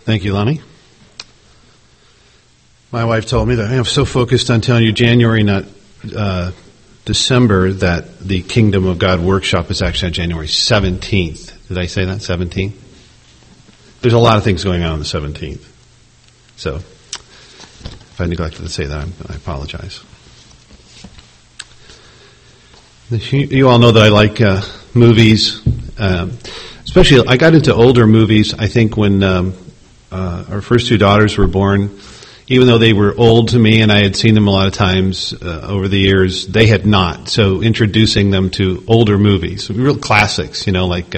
Thank you, Lonnie. My wife told me that I am so focused on telling you January, not December, that the Kingdom of God workshop is actually on January 17th. Did I say that? 17th? There's a lot of things going on the 17th. So, if I neglected to say that, I apologize. You all know that I like movies. Especially, I got into older movies, I think, when our first two daughters were born. Even though they were old to me and I had seen them a lot of times over the years, they had not. So introducing them to older movies, real classics, like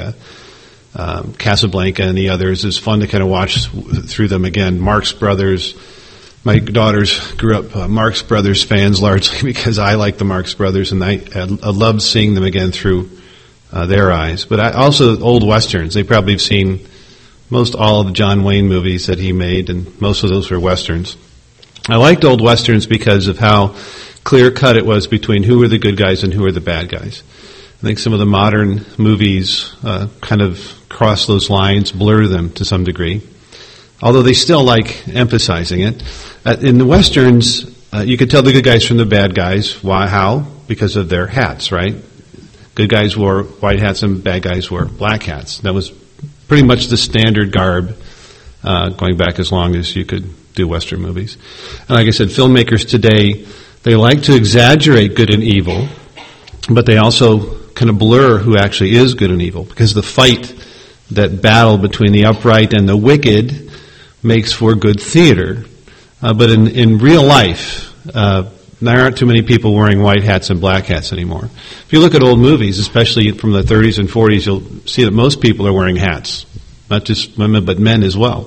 Casablanca and the others, is fun to kind of watch through them again. Marx Brothers. My daughters grew up Marx Brothers fans largely because I like the Marx Brothers, and I loved seeing them again through their eyes. But also old Westerns. They probably have seen most all of the John Wayne movies that he made, and most of those were Westerns. I liked old Westerns because of how clear-cut it was between who were the good guys and who were the bad guys. I think some of the modern movies kind of cross those lines, blur them to some degree, although they still like emphasizing it. In the Westerns, you could tell the good guys from the bad guys. Why? How? Because of their hats, right? Good guys wore white hats and bad guys wore black hats. That was pretty much the standard garb going back as long as you could do Western movies. And like I said, filmmakers today, they like to exaggerate good and evil, but they also kind of blur who actually is good and evil, because the fight, that battle between the upright and the wicked, makes for good theater. But in real life, there aren't too many people wearing white hats and black hats anymore. If you look at old movies, especially from the 30s and 40s, you'll see that most people are wearing hats. Not just women, but men as well.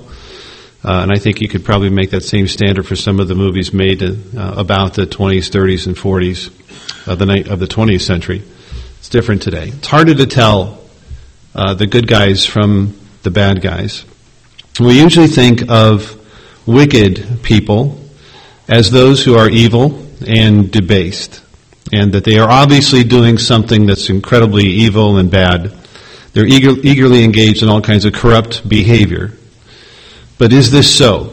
And I think you could probably make that same standard for some of the movies made about the 20s, 30s, and 40s of the 20th century. It's different today. It's harder to tell the good guys from the bad guys. We usually think of wicked people as those who are evil and debased, and that they are obviously doing something that's incredibly evil and bad. They're eagerly engaged in all kinds of corrupt behavior. But is this so?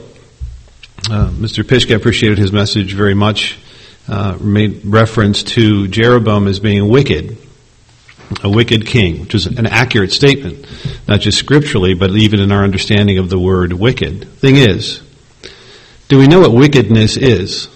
Mr. Pishka appreciated his message very much, made reference to Jeroboam as being wicked, a wicked king, which is an accurate statement, not just scripturally, but even in our understanding of the word wicked. Thing is, do we know what wickedness is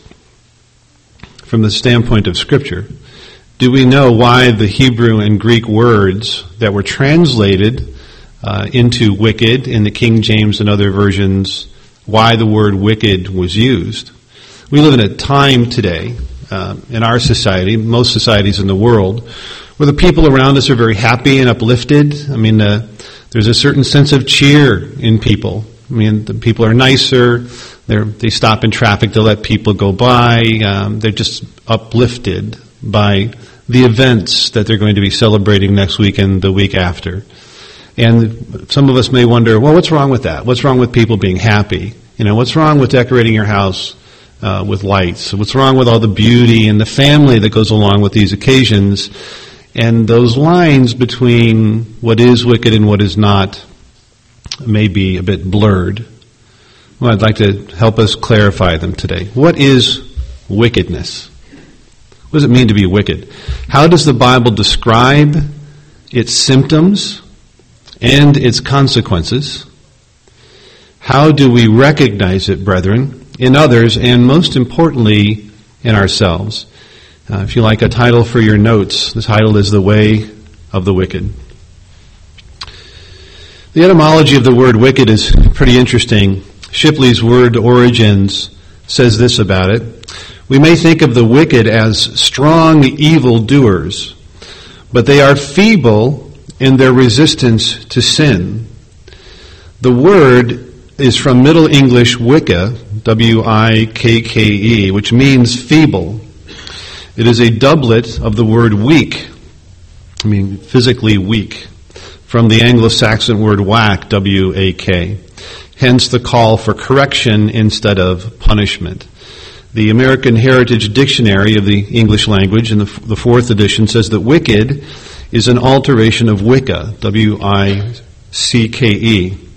from the standpoint of Scripture? Do we know why the Hebrew and Greek words that were translated into wicked in the King James and other versions, why the word wicked was used? We live in a time today, in our society, most societies in the world, where the people around us are very happy and uplifted. I mean, there's a certain sense of cheer in people. I mean, the people are nicer. They stop in traffic to let people go by. They're just uplifted by the events that they're going to be celebrating next week and the week after. And some of us may wonder, well, what's wrong with that? What's wrong with people being happy? What's wrong with decorating your house with lights? What's wrong with all the beauty and the family that goes along with these occasions? And those lines between what is wicked and what is not may be a bit blurred. Well, I'd like to help us clarify them today. What is wickedness? What does it mean to be wicked? How does the Bible describe its symptoms and its consequences? How do we recognize it, brethren, in others, and most importantly, in ourselves? If you like a title for your notes, the title is The Way of the Wicked. The etymology of the word wicked is pretty interesting. Shipley's Word Origins says this about it. We may think of the wicked as strong evil doers, but they are feeble in their resistance to sin. The word is from Middle English wicke, W-I-K-K-E, which means feeble. It is a doublet of the word weak, physically weak, from the Anglo-Saxon word whack, W-A-K. Hence the call for correction instead of punishment. The American Heritage Dictionary of the English language, in the fourth edition, says that wicked is an alteration of wicca, W-I-C-K-E.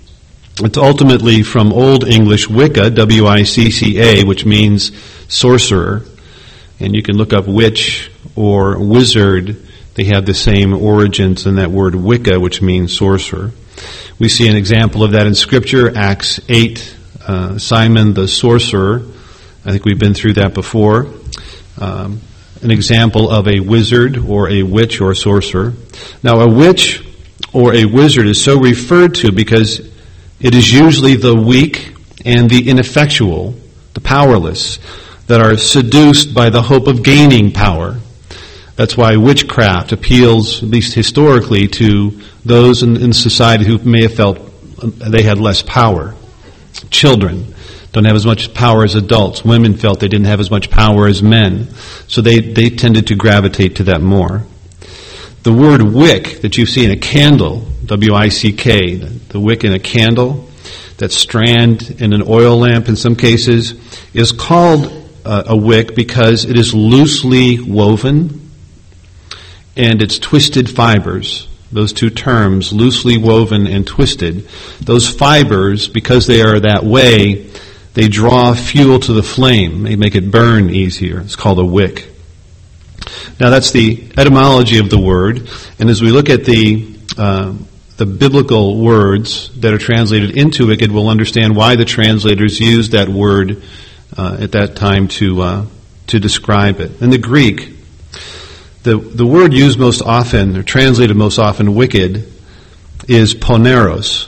It's ultimately from Old English Wicca, W-I-C-C-A, which means sorcerer. And you can look up witch or wizard. They have the same origins in that word Wicca, which means sorcerer. We see an example of that in Scripture, Acts 8, Simon the sorcerer. I think we've been through that before. An example of a wizard or a witch or sorcerer. Now, a witch or a wizard is so referred to because it is usually the weak and the ineffectual, the powerless, that are seduced by the hope of gaining power. That's why witchcraft appeals, at least historically, to those in society who may have felt they had less power. Children don't have as much power as adults. Women felt they didn't have as much power as men. So they tended to gravitate to that more. The word wick that you see in a candle, W-I-C-K, the wick in a candle, that strand in an oil lamp in some cases, is called a wick because it is loosely woven and it's twisted fibers. Those two terms, loosely woven and twisted, those fibers, because they are that way, they draw fuel to the flame. They make it burn easier. It's called a wick. Now that's the etymology of the word. And as we look at the biblical words that are translated into wicked, we'll understand why the translators used that word at that time to describe it. In the Greek, the word used most often, or translated most often, wicked, is poneros.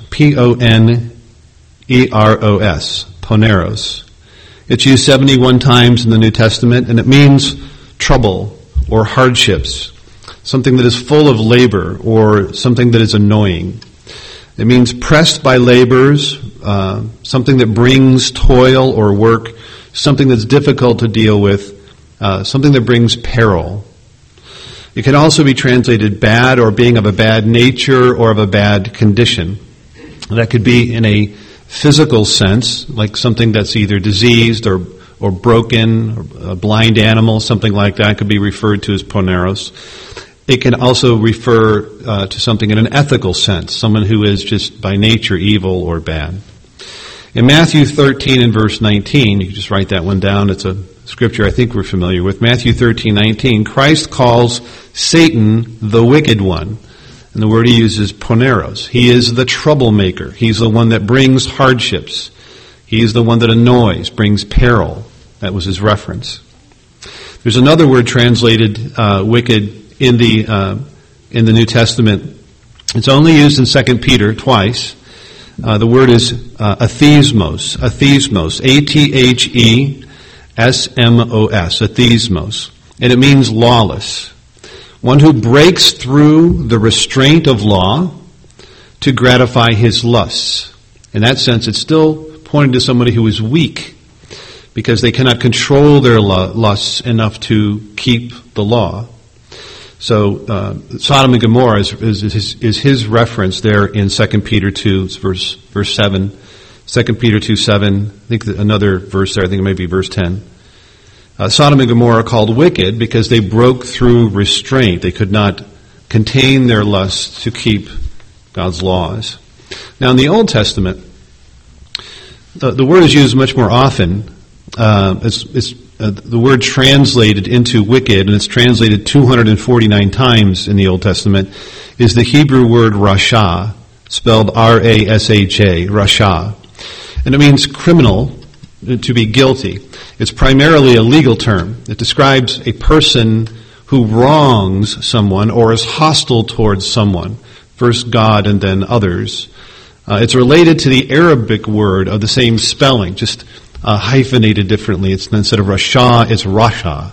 P-O-N-E-R-O-S. Poneros. It's used 71 times in the New Testament, and it means trouble or hardships, something that is full of labor or something that is annoying. It means pressed by labors, something that brings toil or work, something that's difficult to deal with, something that brings peril. It can also be translated bad or being of a bad nature or of a bad condition. That could be in a physical sense, like something that's either diseased or broken, or a blind animal, something like that could be referred to as poneros. It can also refer to something in an ethical sense, someone who is just by nature evil or bad. In Matthew 13 and verse 19, you can just write that one down. It's a scripture I think we're familiar with. Matthew 13:19, Christ calls Satan the wicked one. And the word he uses, poneros. He is the troublemaker. He's the one that brings hardships. He is the one that annoys, brings peril. That was his reference. There's another word translated wicked in the New Testament. It's only used in 2 Peter twice. The word is athismos. Athismos. A-T-H-E-S-M-O-S. Athismos. And it means lawless. One who breaks through the restraint of law to gratify his lusts. In that sense, it's still pointing to somebody who is weak because they cannot control their lusts enough to keep the law. So Sodom and Gomorrah is his reference there in 2 Peter 2, verse 7. 2 Peter 2:7. I think another verse there, I think it may be verse 10. Sodom and Gomorrah are called wicked because they broke through restraint. They could not contain their lusts to keep God's laws. Now in the Old Testament, the word is used much more often. The word translated into wicked, and it's translated 249 times in the Old Testament, is the Hebrew word rasha, spelled R-A-S-H-A, rasha. And it means criminal, to be guilty. It's primarily a legal term. It describes a person who wrongs someone or is hostile towards someone, first God and then others. It's related to the Arabic word of the same spelling, just hyphenated differently. It's instead of rasha, it's rasha,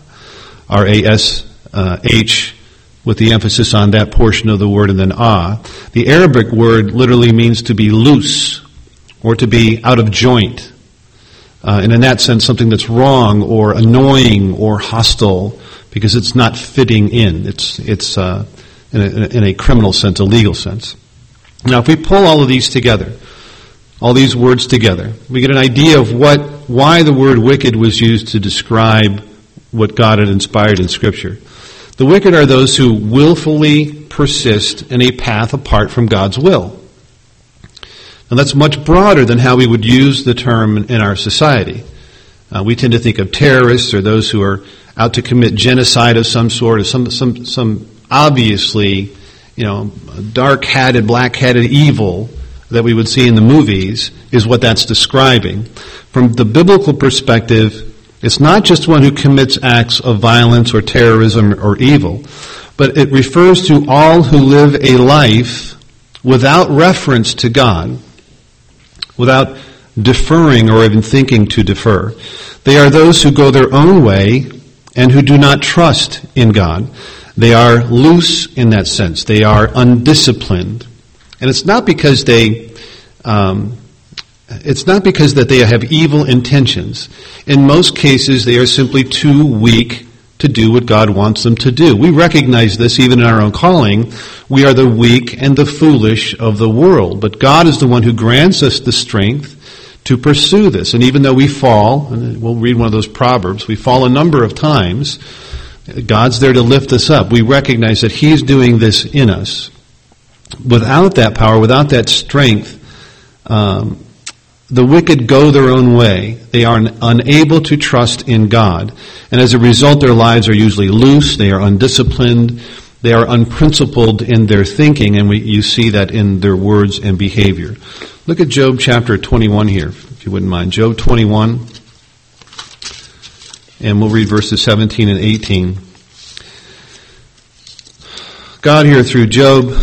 R-A-S-H, with the emphasis on that portion of the word and then The Arabic word literally means to be loose or to be out of joint. And in that sense, something that's wrong or annoying or hostile because it's not fitting in. It's in a criminal sense, a legal sense. Now, if we pull all of these together, all these words together, we get an idea of why the word wicked was used to describe what God had inspired in Scripture. The wicked are those who willfully persist in a path apart from God's will. And that's much broader than how we would use the term in our society. We tend to think of terrorists or those who are out to commit genocide of some sort, or some obviously, dark-hatted, black-hatted evil that we would see in the movies is what that's describing. From the biblical perspective, it's not just one who commits acts of violence or terrorism or evil, but it refers to all who live a life without reference to God, without deferring or even thinking to defer. They are those who go their own way and who do not trust in God. They are loose in that sense. They are undisciplined. And it's not because that they have evil intentions. In most cases, they are simply too weak to do what God wants them to do. We recognize this even in our own calling. We are the weak and the foolish of the world. But God is the one who grants us the strength to pursue this. And even though we fall, and we'll read one of those Proverbs, we fall a number of times, God's there to lift us up. We recognize that He's doing this in us. Without that power, without that strength, the wicked go their own way. They are unable to trust in God. And as a result, their lives are usually loose. They are undisciplined. They are unprincipled in their thinking, and you see that in their words and behavior. Look at Job chapter 21 here, if you wouldn't mind. Job 21, and we'll read verses 17 and 18. God here through Job,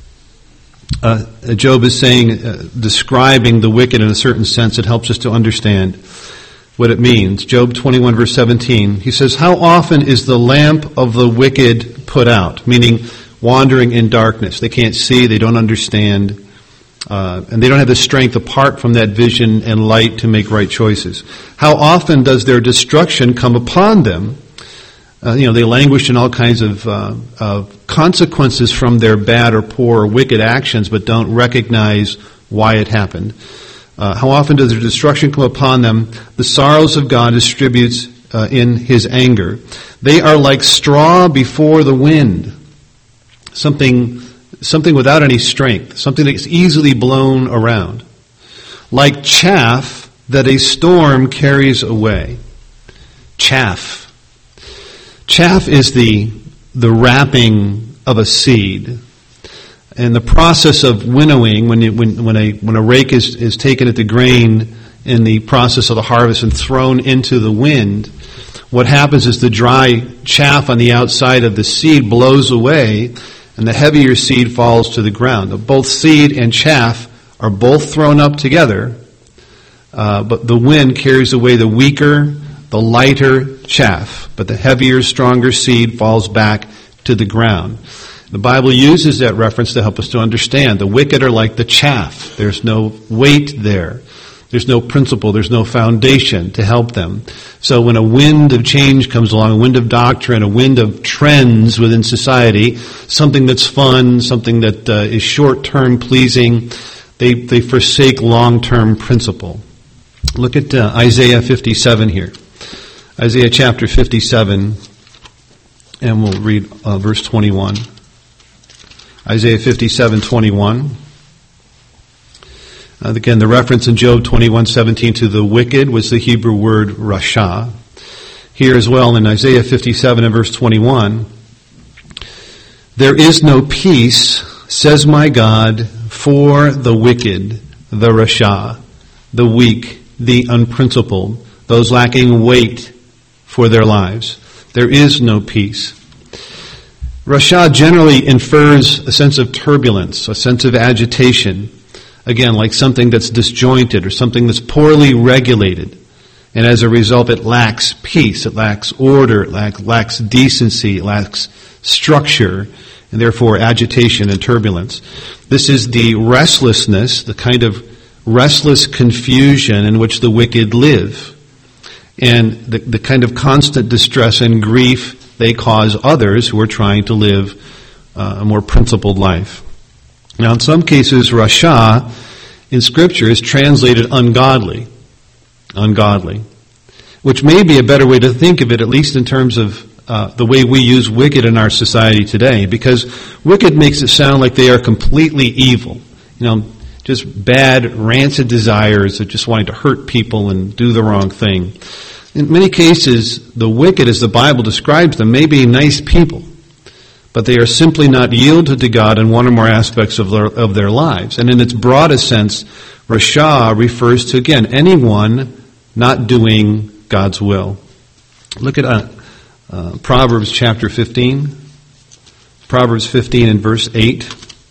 Job is saying, describing the wicked in a certain sense. It helps us to understand what it means. Job 21 verse 17, he says, "How often is the lamp of the wicked put out?" Meaning wandering in darkness. They can't see, they don't understand, and they don't have the strength apart from that vision and light to make right choices. How often does their destruction come upon them? They languish in all kinds of consequences from their bad or poor or wicked actions, but don't recognize why it happened. How often does their destruction come upon them? The sorrows of God distributes in His anger. They are like straw before the wind, something without any strength, something that's easily blown around, like chaff that a storm carries away. Chaff. Chaff is the wrapping of a seed. And the process of winnowing, when a rake is taken at the grain in the process of the harvest and thrown into the wind, what happens is the dry chaff on the outside of the seed blows away, and the heavier seed falls to the ground. Both seed and chaff are both thrown up together, but the wind carries away the weaker, the lighter chaff, but the heavier, stronger seed falls back to the ground. The Bible uses that reference to help us to understand. The wicked are like the chaff. There's no weight there. There's no principle. There's no foundation to help them. So when a wind of change comes along, a wind of doctrine, a wind of trends within society, something that's fun, something that is short-term pleasing, they forsake long-term principle. Look at Isaiah 57 here. Isaiah chapter 57, and we'll read verse 21. Isaiah 57:21. Again, the reference in Job 21:17 to the wicked was the Hebrew word rasha. Here as well in Isaiah 57 and verse 21, "There is no peace, says my God, for the wicked, the rasha, the weak, the unprincipled, those lacking weight for their lives. There is no peace." Rasha generally infers a sense of turbulence, a sense of agitation. Again, like something that's disjointed or something that's poorly regulated. And as a result, it lacks peace, it lacks order, it lacks decency, it lacks structure, and therefore agitation and turbulence. This is the restlessness, the kind of restless confusion in which the wicked live. And the kind of constant distress and grief they cause others who are trying to live a more principled life. Now, in some cases, rasha in Scripture is translated ungodly, which may be a better way to think of it, at least in terms of the way we use wicked in our society today, because wicked makes it sound like they are completely evil. just bad, rancid desires of just wanting to hurt people and do the wrong thing. In many cases, the wicked, as the Bible describes them, may be nice people, but they are simply not yielded to God in one or more aspects of their lives. And in its broadest sense, Rasha refers to, again, anyone not doing God's will. Look at Proverbs chapter 15. Proverbs 15 and verse 8.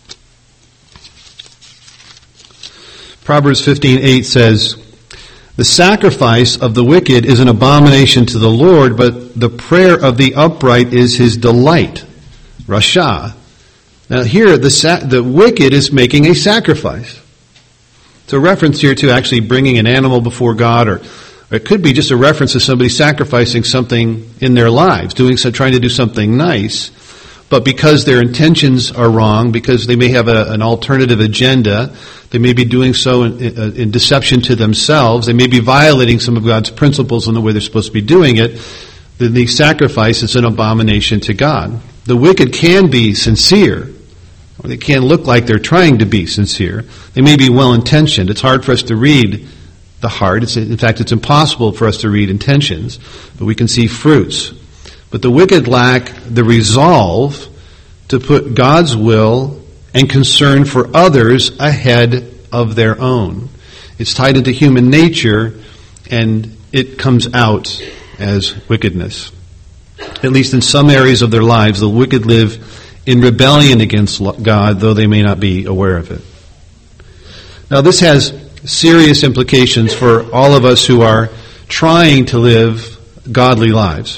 Proverbs 15:8 says, "The sacrifice of the wicked is an abomination to the Lord, but the prayer of the upright is his delight." Rasha. Now here, the wicked is making a sacrifice. It's a reference here to actually bringing an animal before God, or it could be just a reference to somebody sacrificing something in their lives, trying to do something nice. But because their intentions are wrong, because they may have an alternative agenda, they may be doing so in deception to themselves, they may be violating some of God's principles in the way they're supposed to be doing it, then the sacrifice is an abomination to God. The wicked can be sincere, or they can look like they're trying to be sincere. They may be well-intentioned. It's hard for us to read the heart. In fact, it's impossible for us to read intentions, but we can see fruits. But the wicked lack the resolve to put God's will and concern for others ahead of their own. It's tied into human nature, and it comes out as wickedness. At least in some areas of their lives, the wicked live in rebellion against God, though they may not be aware of it. Now, this has serious implications for all of us who are trying to live godly lives.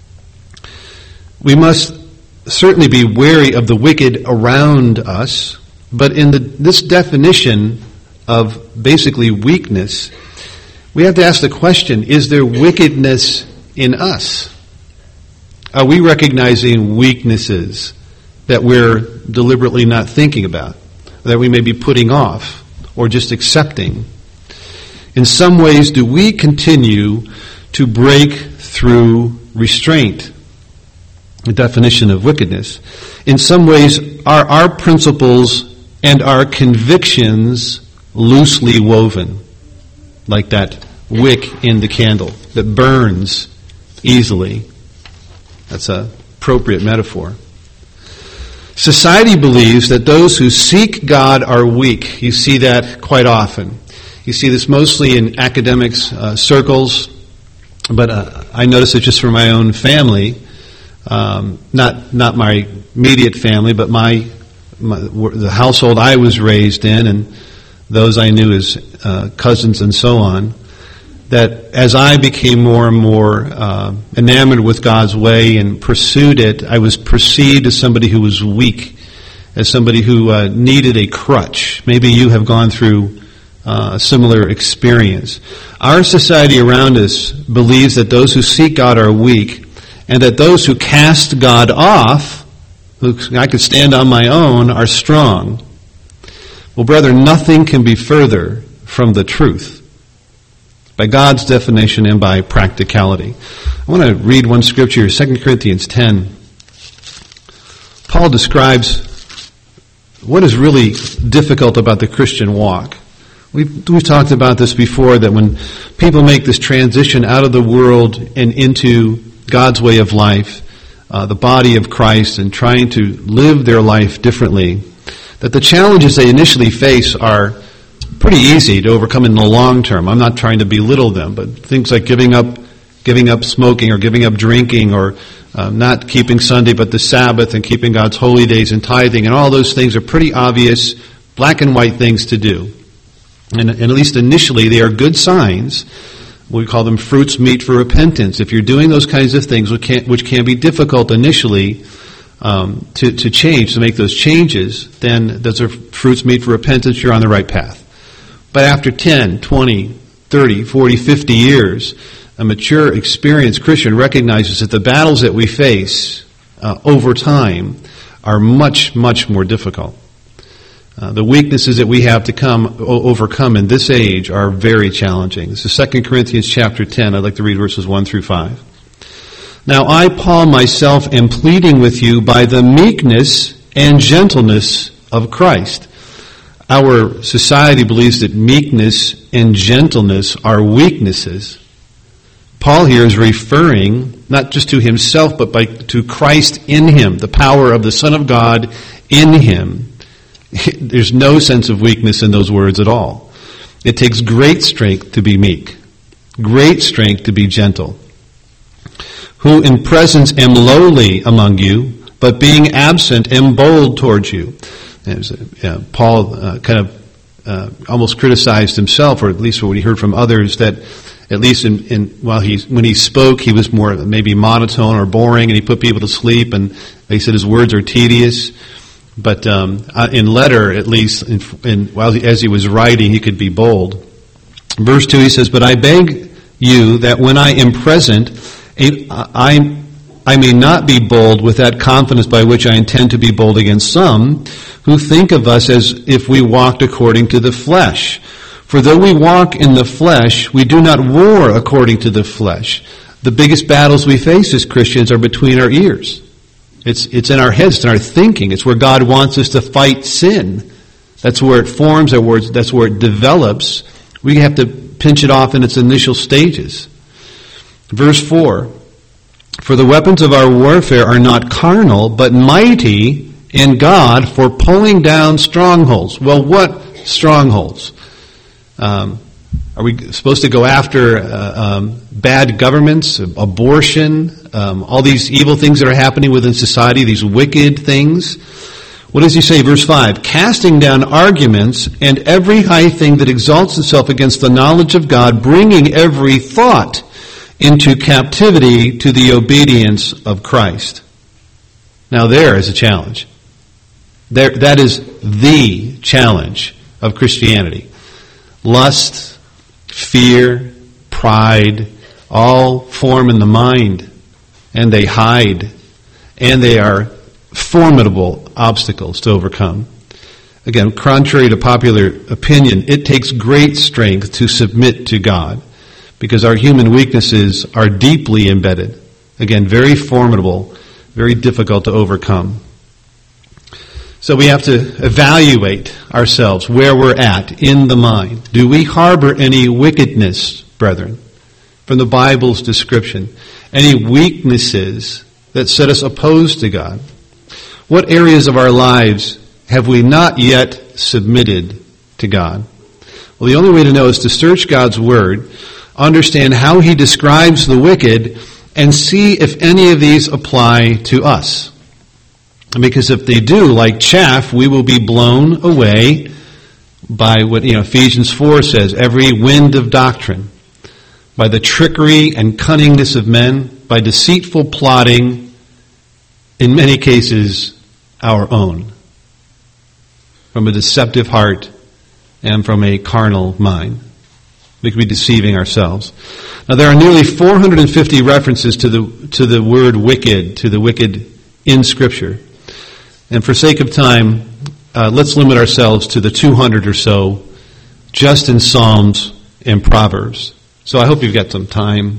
We must certainly be wary of the wicked around us, but in this definition of basically weakness, we have to ask the question, is there wickedness in us? Are we recognizing weaknesses that we're deliberately not thinking about, that we may be putting off or just accepting? In some ways, do we continue to break through restraint? The definition of wickedness. In some ways, are our principles and our convictions loosely woven, like that wick in the candle that burns easily? That's an appropriate metaphor. Society believes that those who seek God are weak. You see that quite often. You see this mostly in academics circles, but I notice it just for my own family. Not my immediate family, but the household I was raised in, and those I knew as cousins and so on. That as I became more and more enamored with God's way and pursued it, I was perceived as somebody who was weak, as somebody who needed a crutch. Maybe you have gone through a similar experience. Our society around us believes that those who seek God are weak, and that those who cast God off, who I could stand on my own, are strong. Well, brethren, nothing can be further from the truth, by God's definition and by practicality. I want to read one scripture, 2 Corinthians 10. Paul describes what is really difficult about the Christian walk. We've talked about this before, that when people make this transition out of the world and into God's way of life, the body of Christ, and trying to live their life differently, that the challenges they initially face are pretty easy to overcome in the long term. I'm not trying to belittle them, but things like giving up smoking, or giving up drinking, or not keeping Sunday but the Sabbath, and keeping God's holy days and tithing, and all those things are pretty obvious, black and white things to do. And at least initially, they are good signs. We call them fruits meet for repentance. If you're doing those kinds of things, which can be difficult initially to change, to make those changes, then those are fruits meet for repentance. You're on the right path. But after 10, 20, 30, 40, 50 years, a mature, experienced Christian recognizes that the battles that we face over time are much, much more difficult. The weaknesses that we have to overcome in this age are very challenging. This is 2 Corinthians chapter 10. I'd like to read verses 1 through 5. Now I, Paul, myself, am pleading with you by the meekness and gentleness of Christ. our society believes that meekness and gentleness are weaknesses, Paul here is referring not just to himself, but to Christ in him, the power of the Son of God in him. There's no sense of weakness in those words at all. It takes great strength to be meek, great strength to be gentle. Who in presence am lowly among you, but being absent am bold towards you. Paul kind of almost criticized himself, or at least what he heard from others, that at least when he spoke, he was more maybe monotone or boring, and he put people to sleep, and they said his words are tedious. But in letter, at least, as he was writing, he could be bold. Verse 2, he says, "But I beg you that when I am present, I may not be bold with that confidence by which I intend to be bold against some who think of us as if we walked according to the flesh. For though we walk in the flesh, we do not war according to the flesh." The biggest battles we face as Christians are between our ears. It's in our heads, it's in our thinking. It's where God wants us to fight sin. That's where it forms, that's where it develops. We have to pinch it off in its initial stages. Verse 4, "For the weapons of our warfare are not carnal, but mighty in God for pulling down strongholds." Well, what strongholds? Are we supposed to go after bad governments, abortion, all these evil things that are happening within society, these wicked things? What does he say? Verse 5, "Casting down arguments and every high thing that exalts itself against the knowledge of God, bringing every thought into captivity to the obedience of Christ." Now there is a challenge. That is the challenge of Christianity. Lust, fear, pride, all form in the mind, and they hide, and they are formidable obstacles to overcome. Again, contrary to popular opinion, it takes great strength to submit to God, because our human weaknesses are deeply embedded. Again, very formidable, very difficult to overcome. So we have to evaluate ourselves where we're at in the mind. Do we harbor any wickedness, brethren, from the Bible's description? Any weaknesses that set us opposed to God? What areas of our lives have we not yet submitted to God? Well, the only way to know is to search God's Word, understand how He describes the wicked, and see if any of these apply to us. Because if they do, like chaff, we will be blown away by what Ephesians 4 says, every wind of doctrine, by the trickery and cunningness of men, by deceitful plotting, in many cases our own, from a deceptive heart and from a carnal mind. We could be deceiving ourselves. Now there are nearly 450 references to the word wicked, to the wicked in Scripture. And for sake of time, let's limit ourselves to the 200 or so just in Psalms and Proverbs. So I hope you've got some time.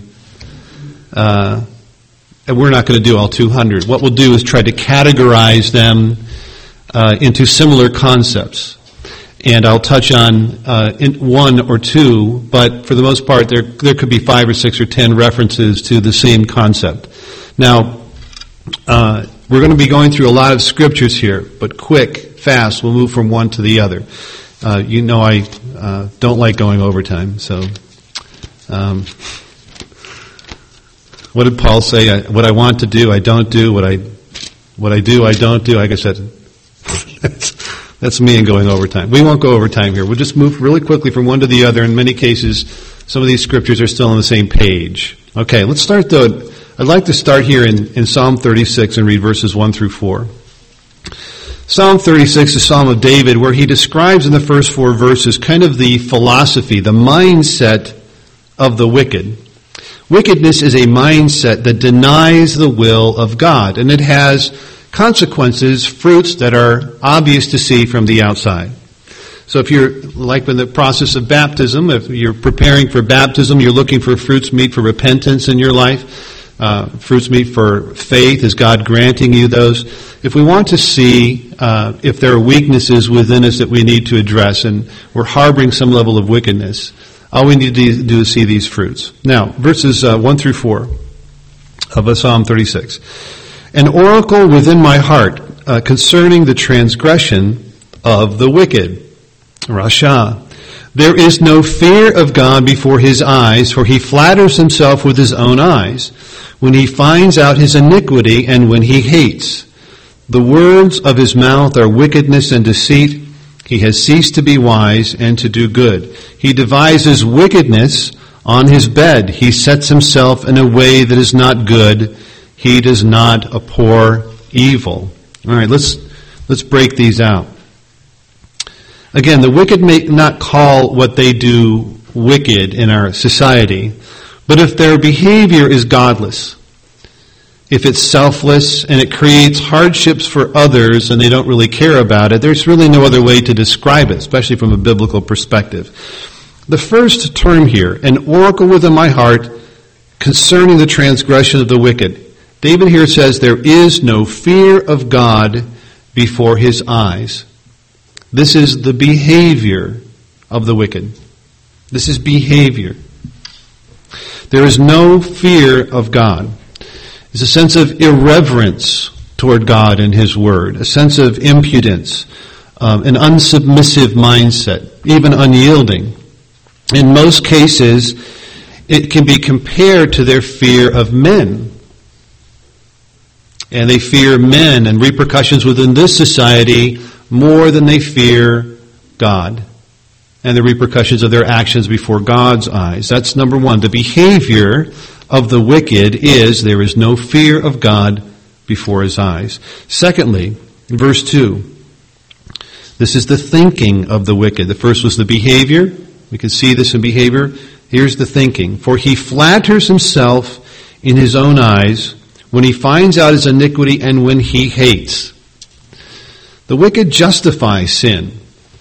And we're not going to do all 200. What we'll do is try to categorize them into similar concepts. And I'll touch on one or two, but for the most part, there could be 5 or 6 or 10 references to the same concept. Now, we're going to be going through a lot of scriptures here, but quick, fast, we'll move from one to the other. I don't like going overtime, so what did Paul say? What I want to do, I don't do. What I do, I don't do. Like I said, that's me and going overtime. We won't go overtime here. We'll just move really quickly from one to the other. In many cases, some of these scriptures are still on the same page. Okay, let's start though. I'd like to start here in Psalm 36 and read verses 1 through 4. Psalm 36 is a Psalm of David where he describes in the first 4 verses kind of the philosophy, the mindset of the wicked. Wickedness is a mindset that denies the will of God, and it has consequences, fruits that are obvious to see from the outside. So if you're, like in the process of baptism, if you're preparing for baptism, you're looking for fruits meet for repentance in your life, fruits meet for faith. Is God granting you those? If we want to see if there are weaknesses within us that we need to address, and we're harboring some level of wickedness, all we need to do is see these fruits. Now, verses 1 through 4 of Psalm 36. An oracle within my heart concerning the transgression of the wicked. Rasha. There is no fear of God before his eyes, for he flatters himself with his own eyes, when he finds out his iniquity and when he hates. The words of his mouth are wickedness and deceit. He has ceased to be wise and to do good. He devises wickedness on his bed. He sets himself in a way that is not good. He does not abhor evil. All right, let's break these out. Again, the wicked may not call what they do wicked in our society, but if their behavior is godless, if it's selfless and it creates hardships for others and they don't really care about it, there's really no other way to describe it, especially from a biblical perspective. The first term here, an oracle within my heart concerning the transgression of the wicked. David here says there is no fear of God before his eyes. This is the behavior of the wicked. This is behavior. There is no fear of God. There's a sense of irreverence toward God and his word, a sense of impudence, an unsubmissive mindset, even unyielding. In most cases, it can be compared to their fear of men. And they fear men and repercussions within this society more than they fear God and the repercussions of their actions before God's eyes. That's number one. The behavior of the wicked is there is no fear of God before his eyes. Secondly, verse 2, this is the thinking of the wicked. The first was the behavior. We can see this in behavior. Here's the thinking. For he flatters himself in his own eyes when he finds out his iniquity and when he hates. The wicked justify sin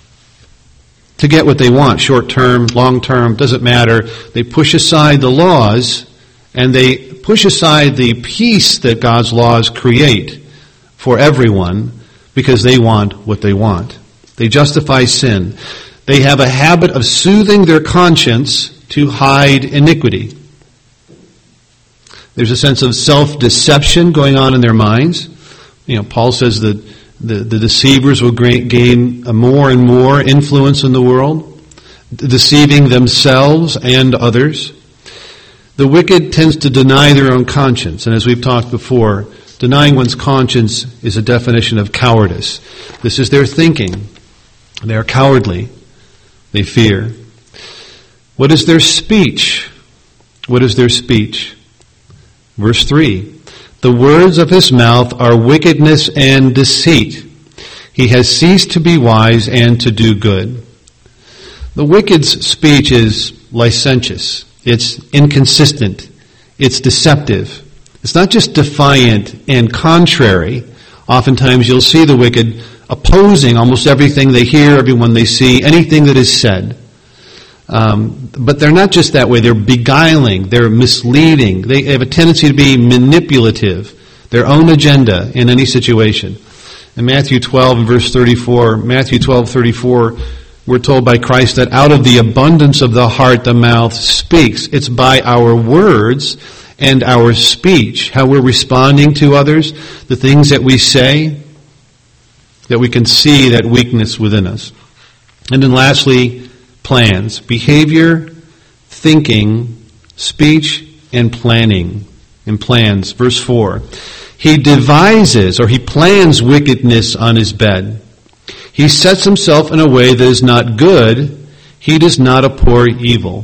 to get what they want, short term, long term, doesn't matter. They push aside the laws and they push aside the peace that God's laws create for everyone because they want what they want. They justify sin. They have a habit of soothing their conscience to hide iniquity. There's a sense of self-deception going on in their minds. Paul says that the deceivers will gain more and more influence in the world, deceiving themselves and others. The wicked tends to deny their own conscience, and as we've talked before, denying one's conscience is a definition of cowardice. This is their thinking. They are cowardly. They fear. What is their speech? What is their speech? Verse 3. The words of his mouth are wickedness and deceit. He has ceased to be wise and to do good. The wicked's speech is licentious. It's inconsistent. It's deceptive. It's not just defiant and contrary. Oftentimes you'll see the wicked opposing almost everything they hear, everyone they see, anything that is said. But they're not just that way. They're beguiling. They're misleading. They have a tendency to be manipulative, their own agenda in any situation. In Matthew 12 and verse 34, Matthew 12:34, we're told by Christ that out of the abundance of the heart the mouth speaks. It's by our words and our speech, how we're responding to others, the things that we say, that we can see that weakness within us. And then lastly, plans. Behavior, thinking, speech, and planning. And plans. Verse 4. He devises or he plans wickedness on his bed. He sets himself in a way that is not good. He does not abhor evil.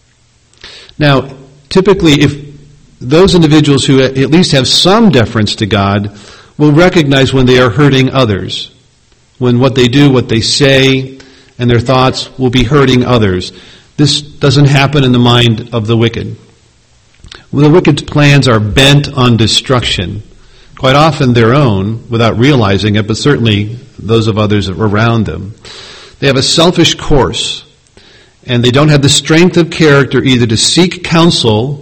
Now, typically, if those individuals who at least have some deference to God will recognize when they are hurting others, when what they do, what they say, and their thoughts will be hurting others. This doesn't happen in the mind of the wicked. The wicked's plans are bent on destruction, quite often their own, without realizing it, but certainly those of others around them. They have a selfish course, and they don't have the strength of character either to seek counsel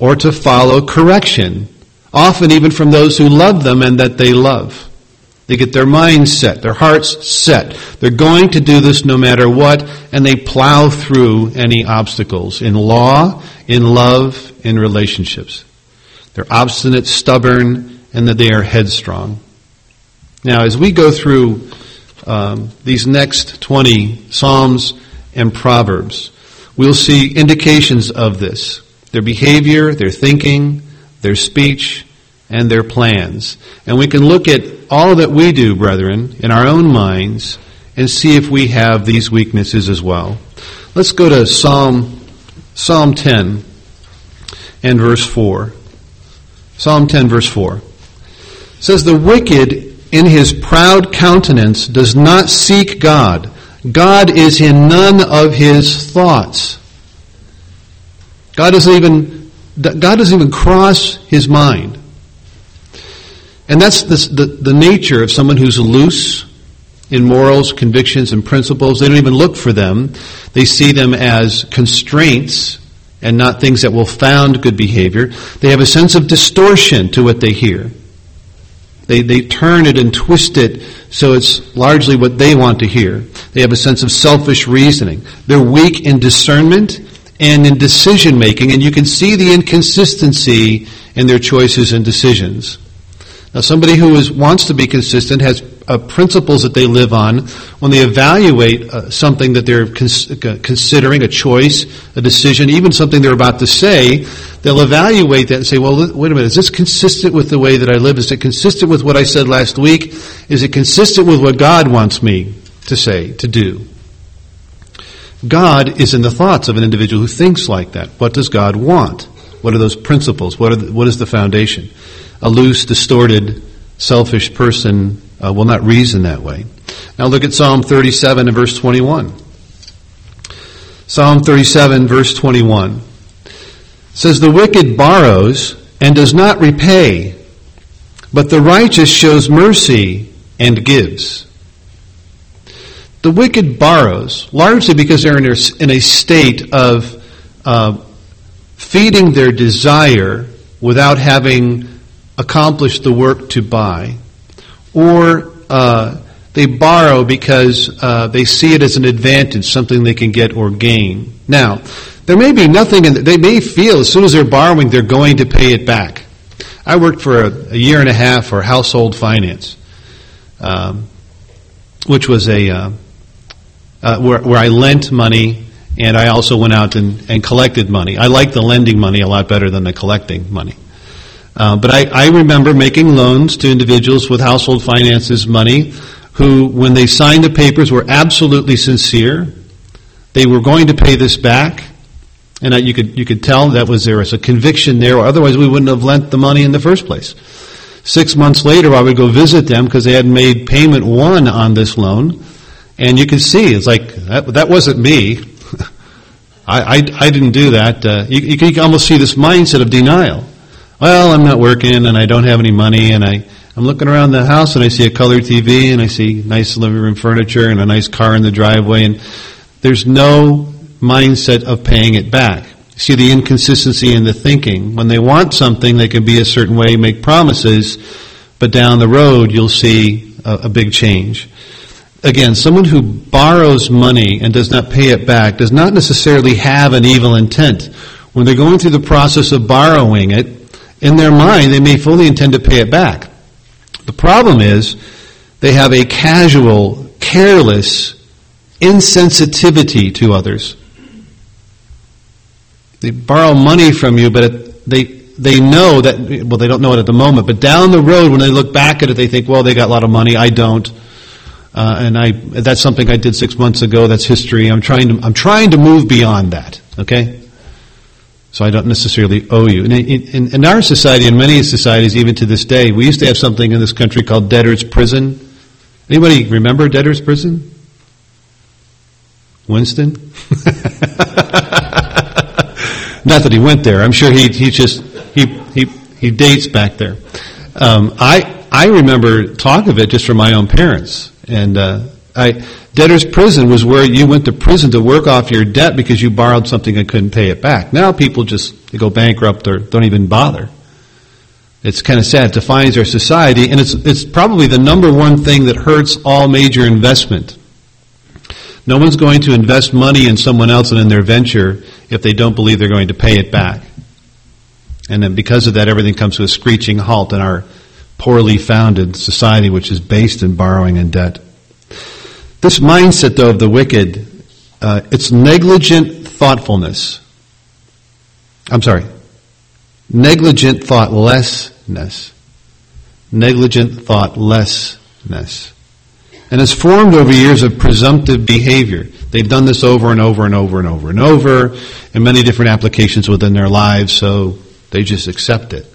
or to follow correction, often even from those who love them and that they love. They get their minds set, their hearts set. They're going to do this no matter what, and they plow through any obstacles in law, in love, in relationships. They're obstinate, stubborn, and that they are headstrong. Now, as we go through these next 20 Psalms and Proverbs, we'll see indications of this. Their behavior, their thinking, their speech, and their plans. And we can look at all that we do, brethren, in our own minds and see if we have these weaknesses as well. Let's go to Psalm 10 and verse 4. Psalm 10 verse 4. It says, "The wicked in his proud countenance does not seek God. God is in none of his thoughts." God doesn't even cross his mind. And that's the nature of someone who's loose in morals, convictions, and principles. They don't even look for them. They see them as constraints and not things that will found good behavior. They have a sense of distortion to what they hear. They turn it and twist it so it's largely what they want to hear. They have a sense of selfish reasoning. They're weak in discernment and in decision making, and you can see the inconsistency in their choices and decisions. Now, somebody who wants to be consistent has principles that they live on. When they evaluate something that they're considering, a choice, a decision, even something they're about to say, they'll evaluate that and say, well, wait a minute, is this consistent with the way that I live? Is it consistent with what I said last week? Is it consistent with what God wants me to say, to do? God is in the thoughts of an individual who thinks like that. What does God want? What are those principles? What is the foundation? A loose, distorted, selfish person will not reason that way. Now look at Psalm 37 and verse 21. Psalm 37 verse 21 says, "The wicked borrows and does not repay, but the righteous shows mercy and gives." The wicked borrows, largely because they're in a state of feeding their desire without having accomplished the work to buy, or they borrow because they see it as an advantage, something they can get or gain. Now, there may be nothing they may feel as soon as they're borrowing, they're going to pay it back. I worked for a year and a half for Household Finance, which was where I lent money, and I also went out and collected money. I like the lending money a lot better than the collecting money. But I remember making loans to individuals with Household Finance's money who, when they signed the papers, were absolutely sincere. They were going to pay this back, and you could tell there was a conviction there, or otherwise we wouldn't have lent the money in the first place. 6 months later, I would go visit them because they had made payment 1 on this loan, and you could see it's like that wasn't me. I didn't do that. You can almost see this mindset of denial. Well, I'm not working, and I don't have any money, and I'm looking around the house, and I see a color TV, and I see nice living room furniture, and a nice car in the driveway, and there's no mindset of paying it back. You see the inconsistency in the thinking. When they want something, they can be a certain way, make promises, but down the road, you'll see a big change. Again, someone who borrows money and does not pay it back does not necessarily have an evil intent. When they're going through the process of borrowing it, in their mind, they may fully intend to pay it back. The problem is they have a casual, careless insensitivity to others. They borrow money from you, but they know that, well, they don't know it at the moment, but down the road when they look back at it, they think, well, they got a lot of money, I don't. That's something I did 6 months ago, that's history. I'm trying to move beyond that, okay? So I don't necessarily owe you. In our society, in many societies, even to this day, we used to have something in this country called debtor's prison. Anybody remember debtor's prison? Winston? Not that he went there. I'm sure he dates back there. I remember talk of it just from my own parents, and Debtor's prison was where you went to prison to work off your debt because you borrowed something and couldn't pay it back. Now people they go bankrupt or don't even bother. It's kind of sad. It defines our society, and it's probably the number one thing that hurts all major investment. No one's going to invest money in someone else and in their venture if they don't believe they're going to pay it back. And then because of that, everything comes to a screeching halt in our poorly founded society, which is based in borrowing and debt. This mindset, though, of the wicked, it's negligent thoughtlessness. Negligent thoughtlessness. Negligent thoughtlessness. And it's formed over years of presumptive behavior. They've done this over and over and over and over and over in many different applications within their lives, so they just accept it.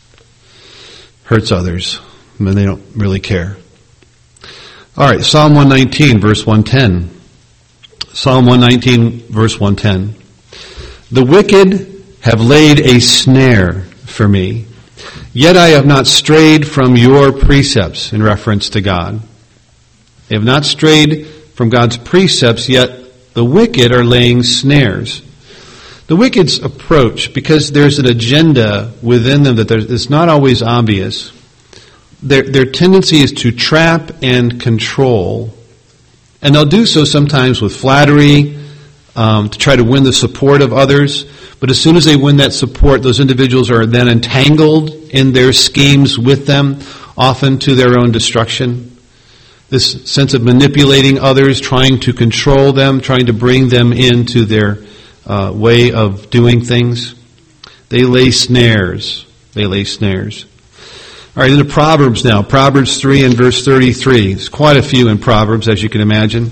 Hurts others, and they don't really care. All right, Psalm 119, verse 110. Psalm 119, verse 110. The wicked have laid a snare for me, yet I have not strayed from your precepts, in reference to God. They have not strayed from God's precepts, yet the wicked are laying snares. The wicked's approach, because there's an agenda within them that it's not always obvious, their tendency is to trap and control. And they'll do so sometimes with flattery, to try to win the support of others. But as soon as they win that support, those individuals are then entangled in their schemes with them, often to their own destruction. This sense of manipulating others, trying to control them, trying to bring them into their way of doing things. They lay snares. They lay snares. All right, into Proverbs now. Proverbs 3 and verse 33. There's quite a few in Proverbs, as you can imagine.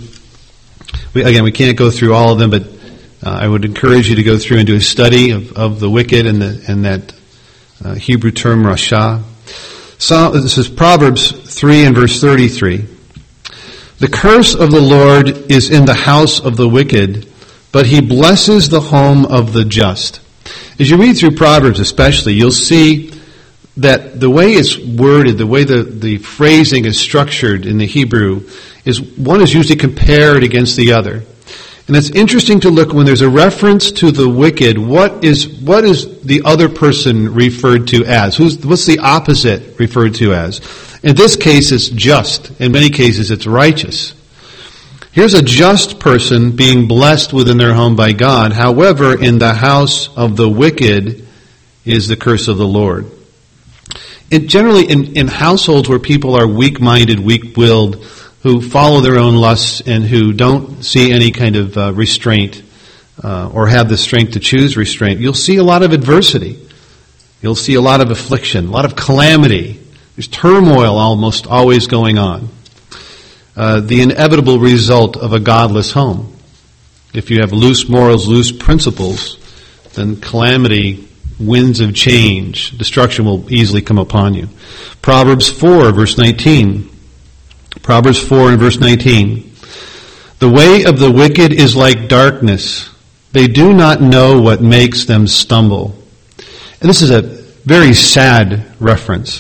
We can't go through all of them, but I would encourage you to go through and do a study of the wicked and that Hebrew term rasha. This is Proverbs 3 and verse 33. The curse of the Lord is in the house of the wicked, but he blesses the home of the just. As you read through Proverbs especially, you'll see that the way it's worded, the way the phrasing is structured in the Hebrew, is one is usually compared against the other. And it's interesting to look when there's a reference to the wicked, what is the other person referred to as? What's the opposite referred to as? In this case, it's just. In many cases, it's righteous. Here's a just person being blessed within their home by God. However, in the house of the wicked is the curse of the Lord. Generally, in households where people are weak-minded, weak-willed, who follow their own lusts and who don't see any kind of restraint or have the strength to choose restraint, you'll see a lot of adversity. You'll see a lot of affliction, a lot of calamity. There's turmoil almost always going on. The inevitable result of a godless home. If you have loose morals, loose principles, then calamity, winds of change, destruction will easily come upon you. Proverbs 4, verse 19. Proverbs 4 and verse 19. The way of the wicked is like darkness. They do not know what makes them stumble. And this is a very sad reference.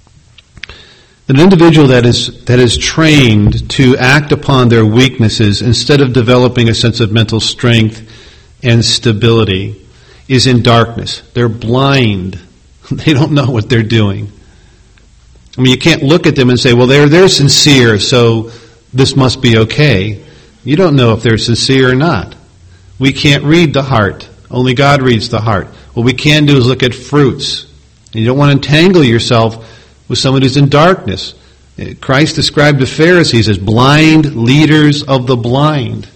An individual that is trained to act upon their weaknesses instead of developing a sense of mental strength and stability is in darkness. They're blind. They don't know what they're doing. I mean, you can't look at them and say, well, they're sincere, so this must be okay. You don't know if they're sincere or not. We can't read the heart. Only God reads the heart. What we can do is look at fruits. And you don't want to entangle yourself with someone who's in darkness. Christ described the Pharisees as blind leaders of the blind.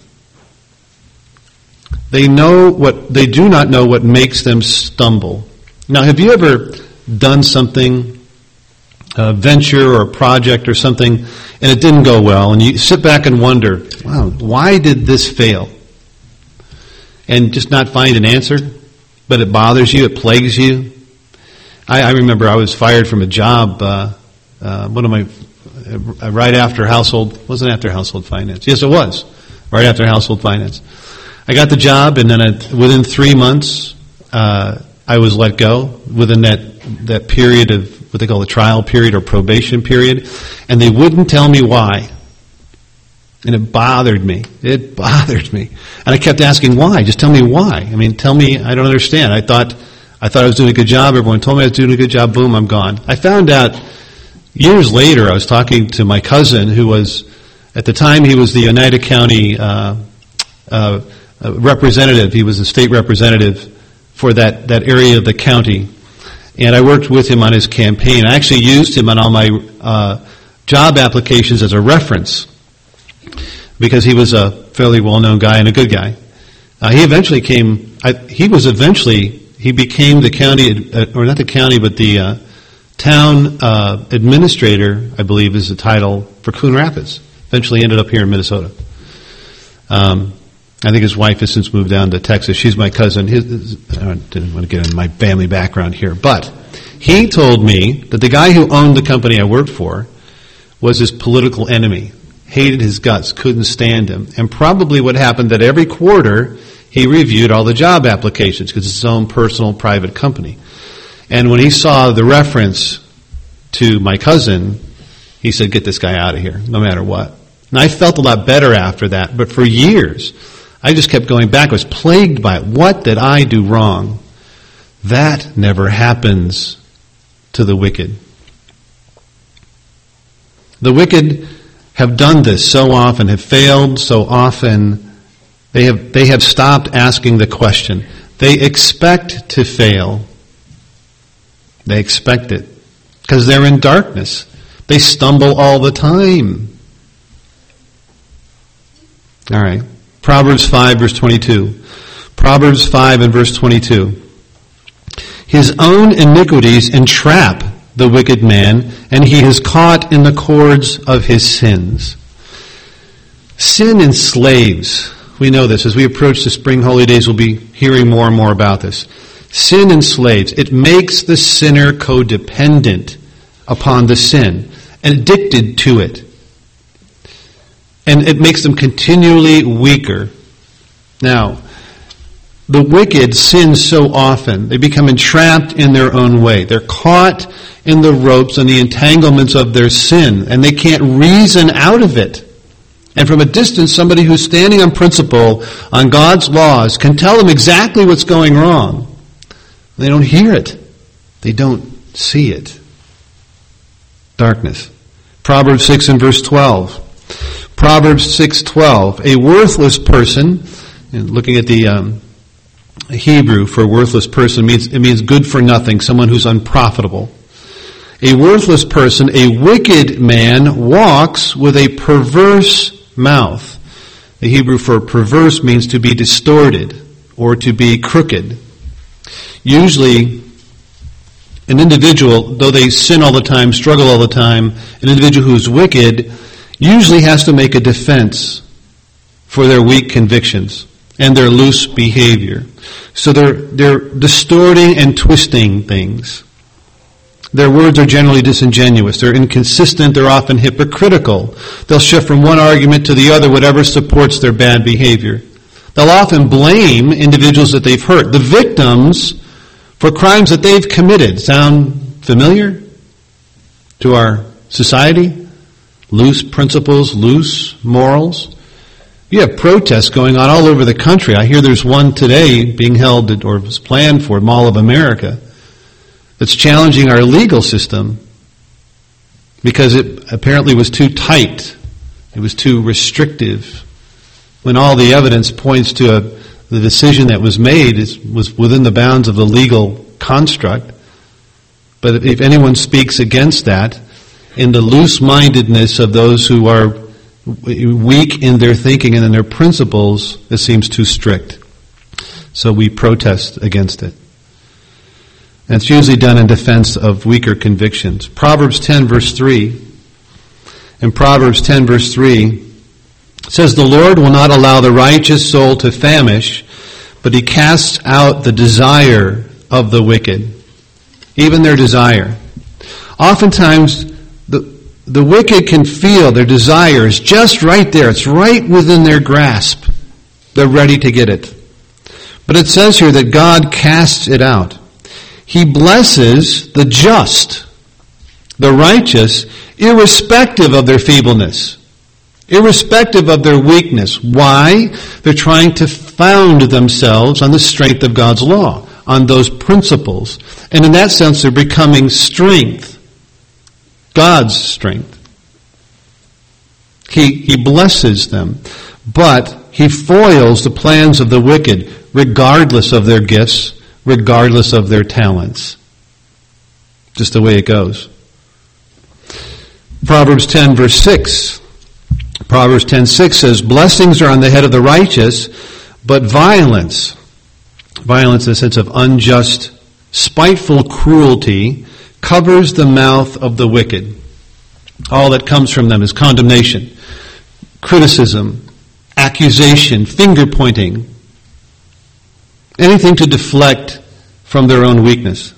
They do not know what makes them stumble. Now, have you ever done something, a venture or a project or something, and it didn't go well, and you sit back and wonder, wow, why did this fail? And just not find an answer, but it bothers you, it plagues you. I remember I was fired from a job, right after wasn't after household finance. Yes, it was, right after household finance. I got the job, and then within 3 months, I was let go within that period of what they call the trial period or probation period, and they wouldn't tell me why. And it bothered me. It bothered me. And I kept asking why. Just tell me why. I mean, tell me, I don't understand. I thought I was doing a good job. Everyone told me I was doing a good job. Boom, I'm gone. I found out years later, I was talking to my cousin who was, at the time he was the Oneida County representative. He was a state representative for that area of the county. And I worked with him on his campaign. I actually used him on all my job applications as a reference, because he was a fairly well-known guy and a good guy. He became the county, or not the county, but the town administrator, I believe is the title, for Coon Rapids. Eventually ended up here in Minnesota. I think his wife has since moved down to Texas. She's my cousin. I didn't want to get into my family background here, but he told me that the guy who owned the company I worked for was his political enemy. Hated his guts, couldn't stand him. And probably what happened that every quarter he reviewed all the job applications because it's his own personal private company. And when he saw the reference to my cousin, he said, get this guy out of here, no matter what. And I felt a lot better after that. But for years, I just kept going back. I was plagued by it. What did I do wrong? That never happens to the wicked. The wicked have done this so often, have failed so often. They have stopped asking the question. They expect to fail. They expect it because they're in darkness. They stumble all the time. All right. Proverbs 5 verse 22. Proverbs 5 and verse 22. His own iniquities entrap the wicked man, and he is caught in the cords of his sins. Sin enslaves. We know this. As we approach the spring holy days, we'll be hearing more and more about this. Sin enslaves. It makes the sinner codependent upon the sin and addicted to it. And it makes them continually weaker. Now, the wicked sin so often. They become entrapped in their own way. They're caught in the ropes and the entanglements of their sin, and they can't reason out of it. And from a distance, somebody who's standing on principle, on God's laws, can tell them exactly what's going wrong. They don't hear it. They don't see it. Darkness. Proverbs 6 and verse 12. Proverbs 6:12. A worthless person, and looking at the Hebrew for worthless person, it means good for nothing, someone who's unprofitable. A worthless person, a wicked man, walks with a perverse mouth. The Hebrew for perverse means to be distorted or to be crooked. Usually, an individual, though they sin all the time, struggle all the time, an individual who's wicked usually has to make a defense for their weak convictions and their loose behavior. So they're distorting and twisting things. Their words are generally disingenuous. They're inconsistent. They're often hypocritical. They'll shift from one argument to the other, whatever supports their bad behavior. They'll often blame individuals that they've hurt, the victims, for crimes that they've committed. Sound familiar to our society? Loose principles, loose morals. You have protests going on all over the country. I hear there's one today being held or was planned for Mall of America that's challenging our legal system because it apparently was too tight. It was too restrictive. When all the evidence points to the decision that was made was within the bounds of the legal construct. But if anyone speaks against that, in the loose-mindedness of those who are weak in their thinking and in their principles, it seems too strict. So we protest against it. And it's usually done in defense of weaker convictions. Proverbs 10 verse 3. In Proverbs 10 verse 3, it says, the Lord will not allow the righteous soul to famish, but he casts out the desire of the wicked. Even their desire. Oftentimes, the wicked can feel their desire is just right there. It's right within their grasp. They're ready to get it. But it says here that God casts it out. He blesses the just, the righteous, irrespective of their feebleness. irrespective of their weakness. Why? They're trying to found themselves on the strength of God's law, on those principles. And in that sense, they're becoming strength, God's strength. He blesses them, but he foils the plans of the wicked, regardless of their gifts, regardless of their talents. Just the way it goes. Proverbs 10 verse 6. Proverbs 10:6 says, blessings are on the head of the righteous, but violence in the sense of unjust, spiteful cruelty, covers the mouth of the wicked. All that comes from them is condemnation, criticism, accusation, finger pointing, anything to deflect from their own weakness.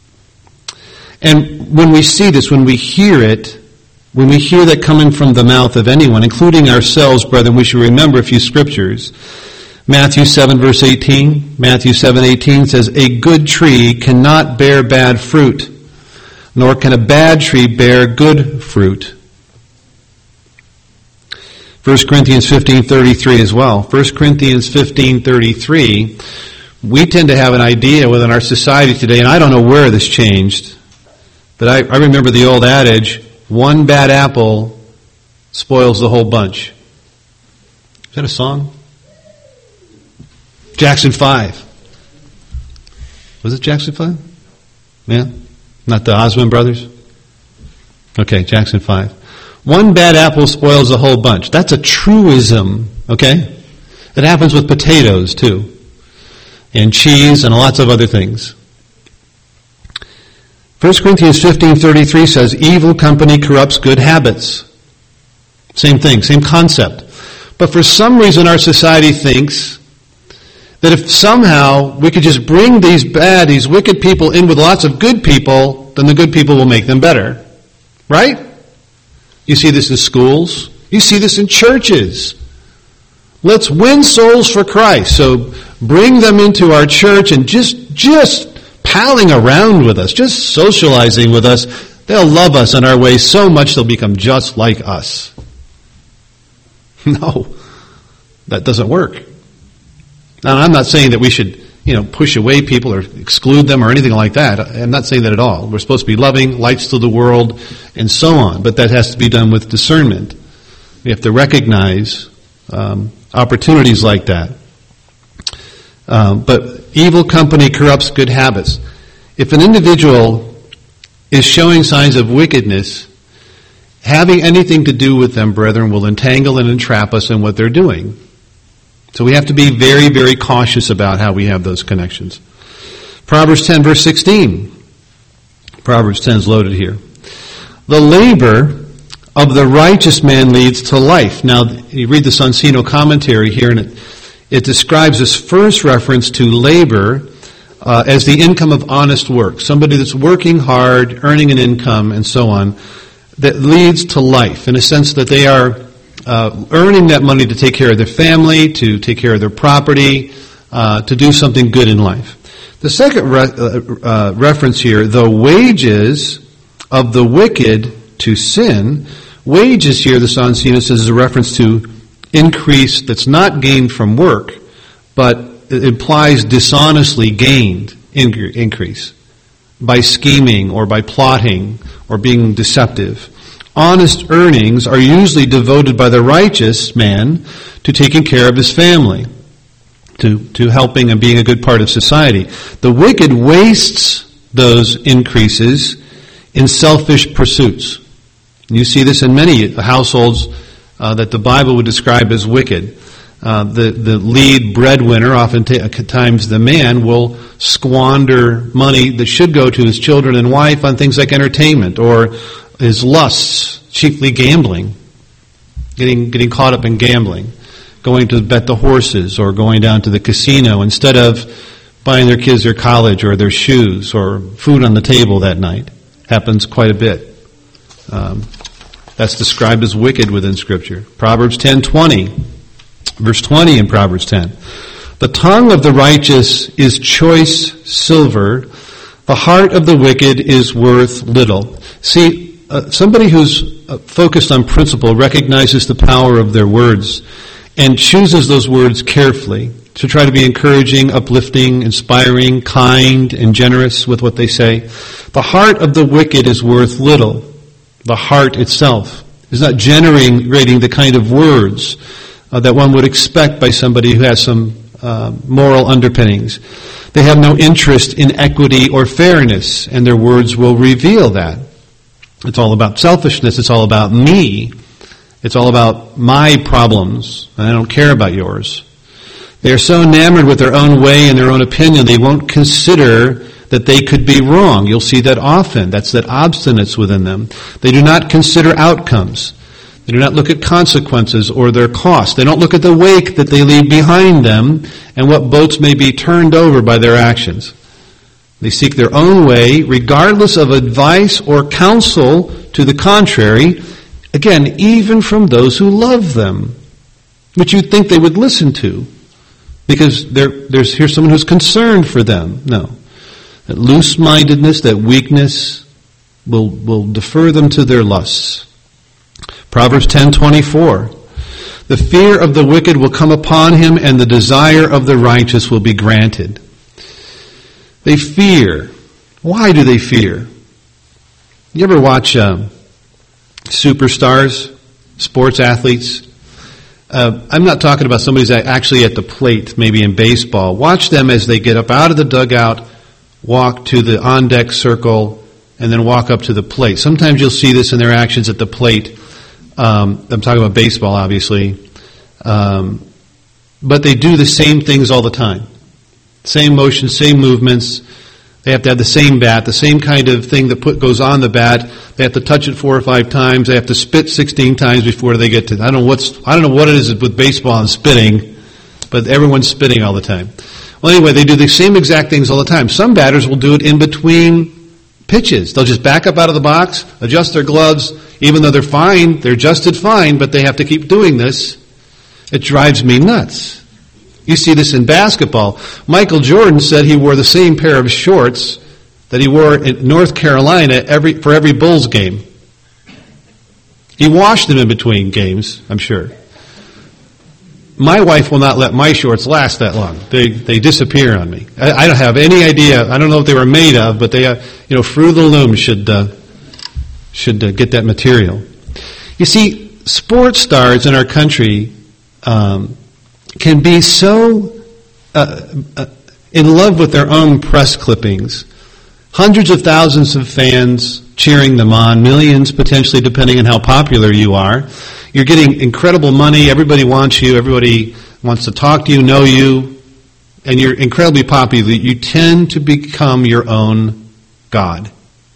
And when we see this, when we hear it, when we hear that coming from the mouth of anyone, including ourselves, brethren, we should remember a few scriptures. Matthew 7 verse 18. Matthew 7:18 says, a good tree cannot bear bad fruit, nor can a bad tree bear good fruit. 1 Corinthians 15:33 as well. 1 Corinthians 15:33. We tend to have an idea within our society today, and I don't know where this changed, but I remember the old adage, one bad apple spoils the whole bunch. Is that a song? Jackson 5. Was it Jackson 5? Yeah? Not the Osmond brothers? Okay, Jackson 5. One bad apple spoils the whole bunch. That's a truism, okay? It happens with potatoes, too. And cheese and lots of other things. 1 Corinthians 15:33 says, evil company corrupts good habits. Same thing, same concept. But for some reason our society thinks that if somehow we could just bring these wicked people in with lots of good people, then the good people will make them better. Right? You see this in schools. You see this in churches. Let's win souls for Christ. So bring them into our church and just palling around with us, just socializing with us. They'll love us in our way so much they'll become just like us. No, that doesn't work. Now, I'm not saying that we should, push away people or exclude them or anything like that. I'm not saying that at all. We're supposed to be loving, lights to the world, and so on. But that has to be done with discernment. We have to recognize opportunities like that. But evil company corrupts good habits. If an individual is showing signs of wickedness, having anything to do with them, brethren, will entangle and entrap us in what they're doing. So we have to be very, very cautious about how we have those connections. Proverbs 10 verse 16. Proverbs 10 is loaded here. The labor of the righteous man leads to life. Now, you read the Sonsino commentary here, and it describes this first reference to labor as the income of honest work. Somebody that's working hard, earning an income, and so on, that leads to life, in a sense that they are earning that money to take care of their family, to take care of their property, to do something good in life. The second reference here, the wages of the wicked to sin, wages here, the Sonsino says, is a reference to increase that's not gained from work, but it implies dishonestly gained increase by scheming or by plotting or being deceptive. Honest earnings are usually devoted by the righteous man to taking care of his family, to helping and being a good part of society. The wicked wastes those increases in selfish pursuits. You see this in many households that the Bible would describe as wicked. The lead breadwinner, oftentimes the man, will squander money that should go to his children and wife on things like entertainment or his lusts, chiefly gambling, getting caught up in gambling, going to bet the horses or going down to the casino instead of buying their kids their college or their shoes or food on the table that night. Happens quite a bit. That's described as wicked within Scripture. Proverbs 10:20, verse 20 in Proverbs 10. The tongue of the righteous is choice silver. The heart of the wicked is worth little. See, somebody who's focused on principle recognizes the power of their words and chooses those words carefully to try to be encouraging, uplifting, inspiring, kind, and generous with what they say. The heart of the wicked is worth little. The heart itself is not generating the kind of words that one would expect by somebody who has some moral underpinnings. They have no interest in equity or fairness, and their words will reveal that. It's all about selfishness. It's all about me. It's all about my problems, and I don't care about yours. They are so enamored with their own way and their own opinion, they won't consider that they could be wrong. You'll see that often. That's that obstinance within them. They do not consider outcomes. They do not look at consequences or their cost. They don't look at the wake that they leave behind them and what boats may be turned over by their actions. They seek their own way, regardless of advice or counsel to the contrary, again, even from those who love them, which you'd think they would listen to, because here's someone who's concerned for them. No. That loose-mindedness, that weakness will defer them to their lusts. Proverbs 10:24. The fear of the wicked will come upon him, and the desire of the righteous will be granted. They fear. Why do they fear? You ever watch superstars, sports athletes? I'm not talking about somebody who's actually at the plate, maybe in baseball. Watch them as they get up out of the dugout, walk to the on-deck circle, and then walk up to the plate. Sometimes you'll see this in their actions at the plate. I'm talking about baseball, obviously. But they do the same things all the time. Same motions, same movements. They have to have the same bat, the same kind of thing that goes on the bat. They have to touch it 4 or 5 times. They have to spit 16 times before they get to. I don't know what it is with baseball and spitting, but everyone's spitting all the time. Well, anyway, they do the same exact things all the time. Some batters will do it in between pitches. They'll just back up out of the box, adjust their gloves, even though they're fine, they're adjusted fine, but they have to keep doing this. It drives me nuts. You see this in basketball. Michael Jordan said he wore the same pair of shorts that he wore in North Carolina for every Bulls game. He washed them in between games, I'm sure. My wife will not let my shorts last that long. They disappear on me. I don't have any idea. I don't know what they were made of, but they, Fruit of the Loom should get that material. You see, sports stars in our country can be so in love with their own press clippings. Hundreds of thousands of fans cheering them on, millions potentially depending on how popular you are. You're getting incredible money, everybody wants you, everybody wants to talk to you, know you, and you're incredibly popular. You tend to become your own God.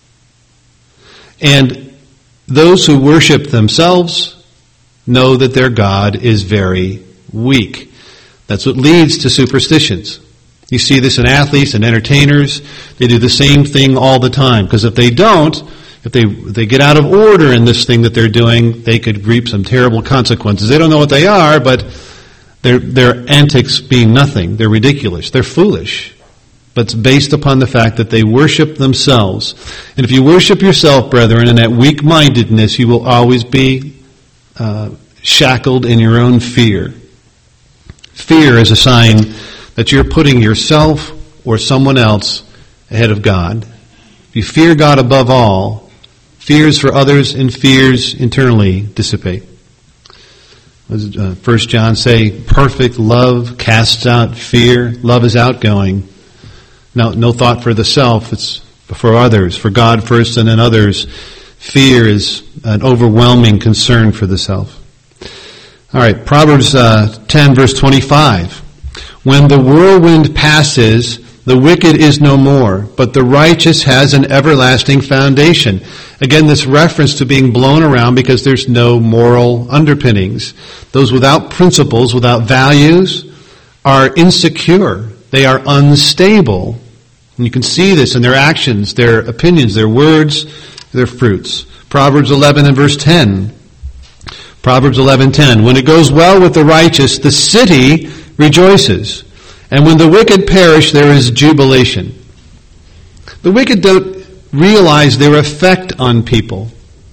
And those who worship themselves know that their God is very weak. That's what leads to superstitions. You see this in athletes and entertainers. They do the same thing all the time. Because if they don't, if they get out of order in this thing that they're doing, they could reap some terrible consequences. They don't know what they are, but their antics being nothing. They're ridiculous. They're foolish. But it's based upon the fact that they worship themselves. And if you worship yourself, brethren, in that weak-mindedness, you will always be shackled in your own fear. Fear is a sign that you're putting yourself or someone else ahead of God. If you fear God above all, fears for others and fears internally dissipate. What does 1 John say? Perfect love casts out fear. Love is outgoing. No thought for the self. It's for others, for God first and then others. Fear is an overwhelming concern for the self. All right, Proverbs 10, verse 25. When the whirlwind passes, the wicked is no more, but the righteous has an everlasting foundation. Again, this reference to being blown around because there's no moral underpinnings. Those without principles, without values, are insecure. They are unstable. And you can see this in their actions, their opinions, their words, their fruits. Proverbs 11 and verse 10. Proverbs 11:10. When it goes well with the righteous, the city rejoices. And when the wicked perish, there is jubilation. The wicked don't realize their effect on people.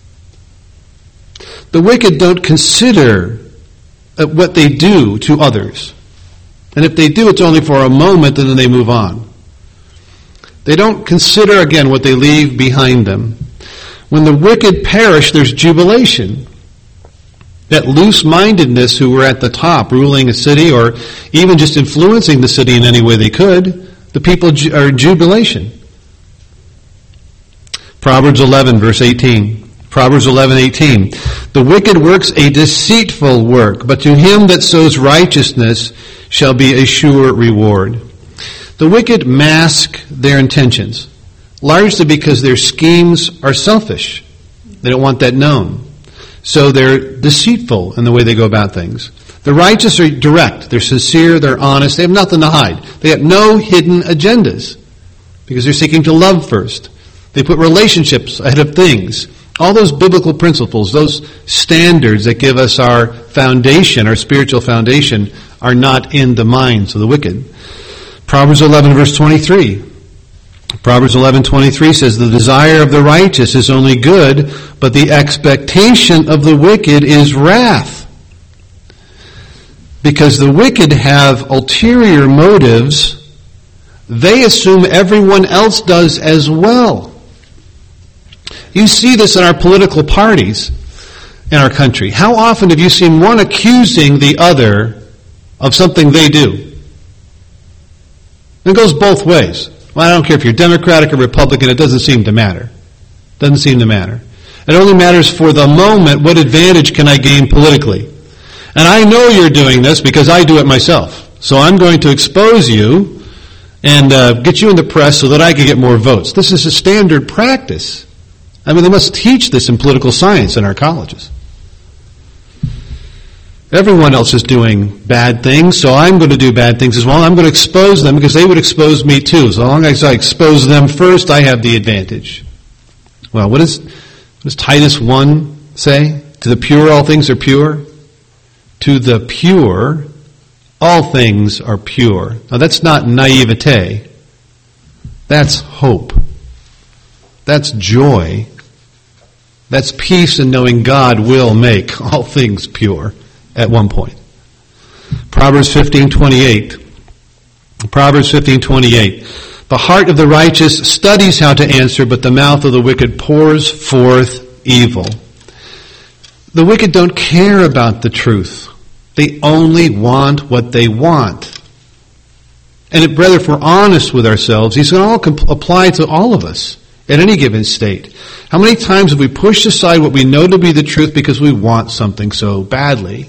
The wicked don't consider what they do to others. And if they do, it's only for a moment and then they move on. They don't consider, again, what they leave behind them. When the wicked perish, there's jubilation. That loose-mindedness who were at the top, ruling a city or even just influencing the city in any way they could, the people are in jubilation. Proverbs 11, verse 18. Proverbs 11:18. The wicked works a deceitful work, but to him that sows righteousness shall be a sure reward. The wicked mask their intentions, largely because their schemes are selfish. They don't want that known. So they're deceitful in the way they go about things. The righteous are direct. They're sincere. They're honest. They have nothing to hide. They have no hidden agendas because they're seeking to love first. They put relationships ahead of things. All those biblical principles, those standards that give us our foundation, our spiritual foundation, are not in the minds of the wicked. Proverbs 11, verse 23. Proverbs 11:23 says, the desire of the righteous is only good, but the expectation of the wicked is wrath. Because the wicked have ulterior motives, they assume everyone else does as well. You see this in our political parties in our country. How often have you seen one accusing the other of something they do? It goes both ways. Well, I don't care if you're Democratic or Republican, it doesn't seem to matter. Doesn't seem to matter. It only matters for the moment, what advantage can I gain politically? And I know you're doing this because I do it myself. So I'm going to expose you and get you in the press so that I can get more votes. This is a standard practice. I mean, they must teach this in political science in our colleges. Everyone else is doing bad things, so I'm going to do bad things as well. I'm going to expose them because they would expose me too. So long as I expose them first, I have the advantage. Well, what does Titus 1 say? To the pure, all things are pure. To the pure, all things are pure. Now that's not naivete. That's hope. That's joy. That's peace in knowing God will make all things pure at one point. Proverbs 15:28. Proverbs 15:28. The heart of the righteous studies how to answer, but the mouth of the wicked pours forth evil. The wicked don't care about the truth. They only want what they want. And brother, if we're honest with ourselves, these can all apply to all of us at any given state. How many times have we pushed aside what we know to be the truth because we want something so badly?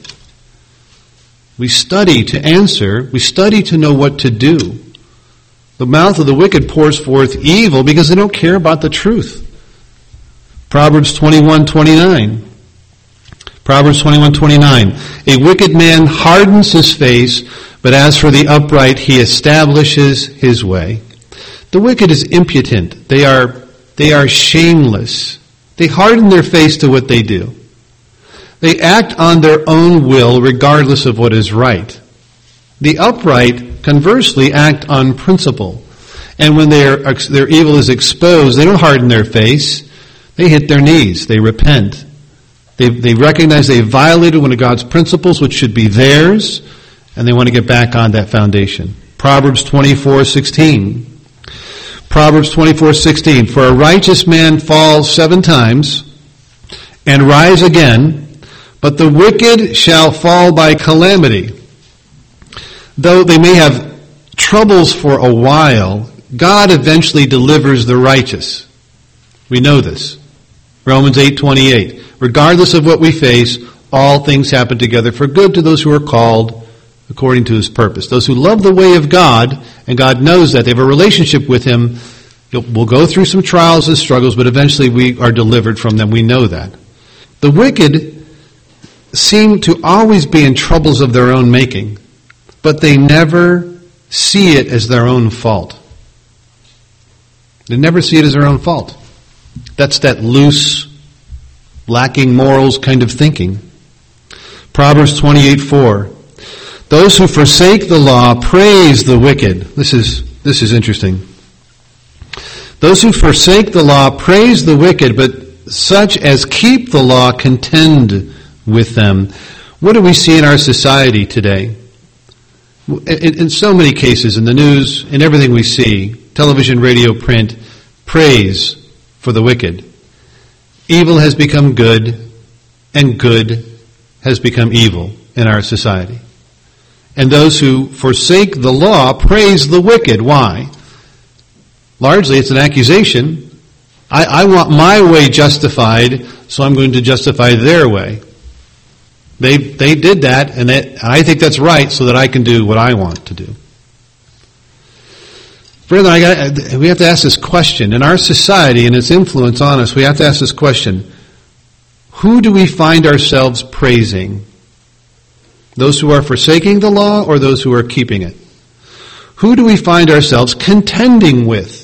We study to answer. We study to know what to do. The mouth of the wicked pours forth evil because they don't care about the truth. Proverbs 21:29. Proverbs 21:29. A wicked man hardens his face, but as for the upright, he establishes his way. The wicked is impudent. They are shameless. They harden their face to what they do. They act on their own will regardless of what is right. The upright, conversely, act on principle. And when their evil is exposed, they don't harden their face. They hit their knees. They repent. They recognize they violated one of God's principles, which should be theirs, and they want to get back on that foundation. Proverbs 24:16. Proverbs 24:16. For a righteous man falls 7 times and rise again, but the wicked shall fall by calamity. Though they may have troubles for a while, God eventually delivers the righteous. We know this. Romans 8:28. Regardless of what we face, all things happen together for good to those who are called according to his purpose. Those who love the way of God, and God knows that, they have a relationship with him. We'll go through some trials and struggles, but eventually we are delivered from them. We know that. The wicked seem to always be in troubles of their own making, but they never see it as their own fault. They never see it as their own fault. That's that loose, lacking morals kind of thinking. Proverbs 28:4. Those who forsake the law praise the wicked. This is interesting. Those who forsake the law praise the wicked, but such as keep the law contend with them. What do we see in our society today? In so many cases, in the news, in everything we see, television, radio, print, praise for the wicked. Evil has become good, and good has become evil in our society. And those who forsake the law praise the wicked. Why? Largely, it's an accusation. I want my way justified, so I'm going to justify their way. They did that, and I think that's right, so that I can do what I want to do. Brethren, we have to ask this question. In our society and its influence on us, we have to ask this question. Who do we find ourselves praising? Those who are forsaking the law or those who are keeping it? Who do we find ourselves contending with?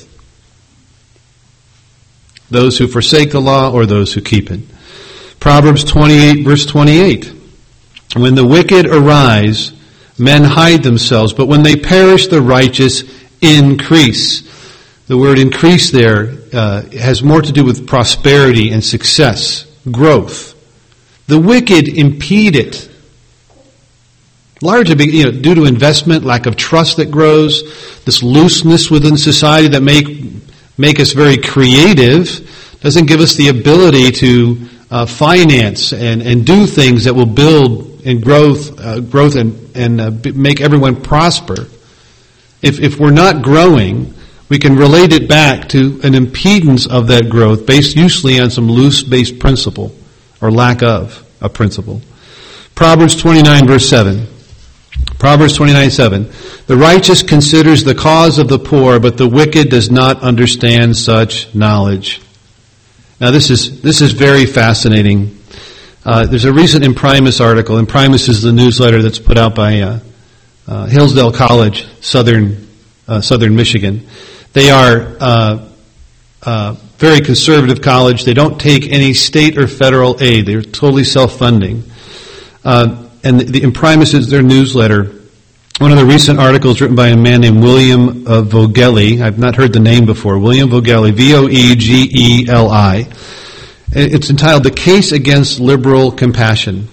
Those who forsake the law or those who keep it? Proverbs 28, verse 28. When the wicked arise, men hide themselves, but when they perish, the righteous increase. The word increase there has more to do with prosperity and success, growth. The wicked impede it. Largely due to investment, lack of trust that grows, this looseness within society that make us very creative, doesn't give us the ability to finance and do things that will build and growth and make everyone prosper. If we're not growing, we can relate it back to an impedance of that growth based usually on some loose-based principle or lack of a principle. Proverbs 29, verse 7. Proverbs 29:7. The righteous considers the cause of the poor, but the wicked does not understand such knowledge. Now this is very fascinating. There's a recent Imprimis article. Imprimis is the newsletter that's put out by Hillsdale College, Southern Michigan. They are very conservative college. They don't take any state or federal aid. They're totally self-funding. And the Imprimis is their newsletter. One of the recent articles written by a man named William Vogeli. I've not heard the name before. William Vogeli, V-O-E-G-E-L-I. It's entitled "The Case Against Liberal Compassion."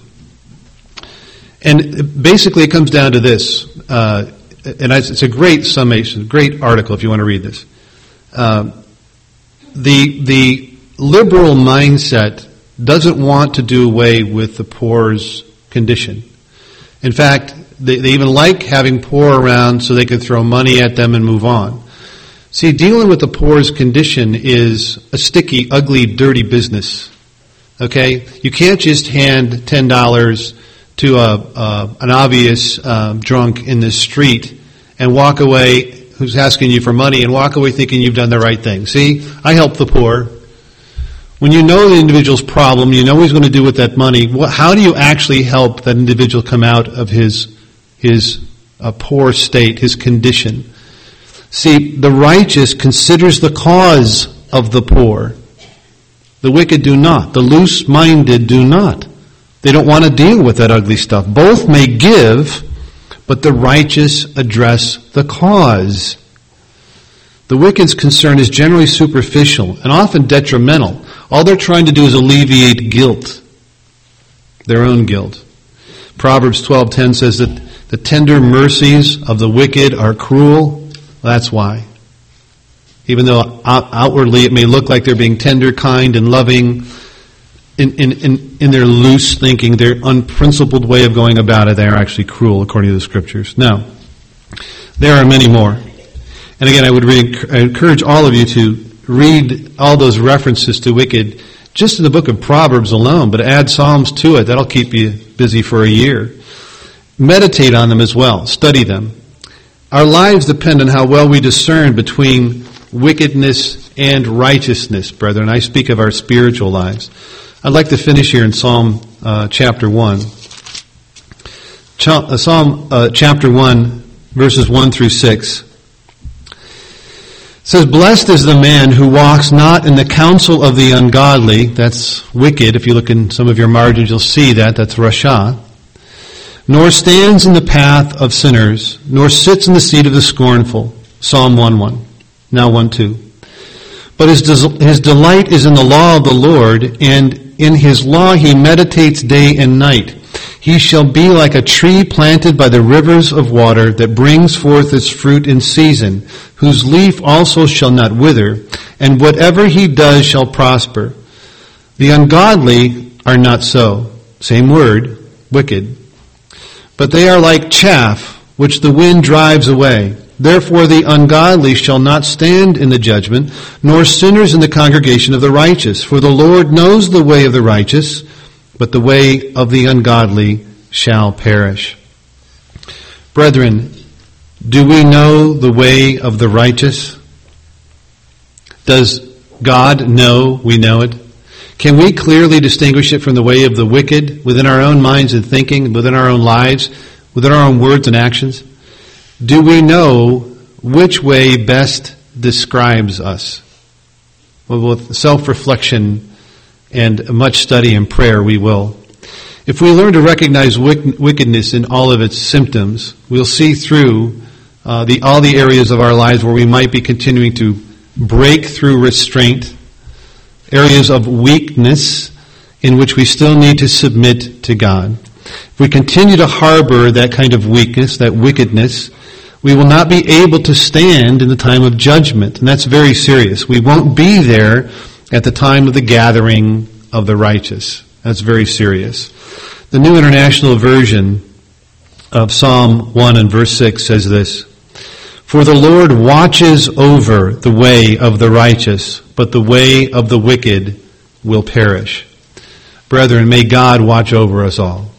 And basically it comes down to this. And it's a great summation, great article if you want to read this. The liberal mindset doesn't want to do away with the poor's condition. In fact, they even like having poor around so they can throw money at them and move on. See, dealing with the poor's condition is a sticky, ugly, dirty business. Okay? You can't just hand $10 to an obvious drunk in the street and walk away, who's asking you for money, and walk away thinking you've done the right thing. See, I help the poor. When you know the individual's problem, you know what he's going to do with that money, how do you actually help that individual come out of his poor state, his condition? See, the righteous considers the cause of the poor. The wicked do not. The loose-minded do not. They don't want to deal with that ugly stuff. Both may give, but the righteous address the cause. The wicked's concern is generally superficial and often detrimental. All they're trying to do is alleviate guilt, their own guilt. Proverbs 12:10 says that the tender mercies of the wicked are cruel. Well, that's why. Even though outwardly it may look like they're being tender, kind, and loving, in their loose thinking, their unprincipled way of going about it, they are actually cruel according to the Scriptures. Now, there are many more. And again, I would encourage all of you to read all those references to wicked just in the book of Proverbs alone, but add Psalms to it. That'll keep you busy for a year. Meditate on them as well. Study them. Our lives depend on how well we discern between wickedness and righteousness, brethren. I speak of our spiritual lives. I'd like to finish here in Psalm chapter 1. Psalm chapter 1, verses 1 through 6. It says, "Blessed is the man who walks not in the counsel of the ungodly." That's wicked. If you look in some of your margins, you'll see that. That's Rasha. "Nor stands in the path of sinners, nor sits in the seat of the scornful." Psalm 1:1. Now 1:2. But his delight is in the law of the Lord, and in his law he meditates day and night. He shall be like a tree planted by the rivers of water that brings forth its fruit in season, whose leaf also shall not wither, and whatever he does shall prosper. The ungodly are not so. Same word, wicked. But they are like chaff, which the wind drives away. Therefore the ungodly shall not stand in the judgment, nor sinners in the congregation of the righteous. For the Lord knows the way of the righteous, but the way of the ungodly shall perish. Brethren, do we know the way of the righteous? Does God know we know it? Can we clearly distinguish it from the way of the wicked within our own minds and thinking, within our own lives, within our own words and actions? Do we know which way best describes us? Well, with self-reflection and much study and prayer, we will. If we learn to recognize wickedness in all of its symptoms, we'll see through all the areas of our lives where we might be continuing to break through restraint, areas of weakness in which we still need to submit to God. If we continue to harbor that kind of weakness, that wickedness, we will not be able to stand in the time of judgment. And that's very serious. We won't be there at the time of the gathering of the righteous. That's very serious. The New International Version of Psalm 1 and verse 6 says this: For the Lord watches over the way of the righteous, but the way of the wicked will perish. Brethren, may God watch over us all.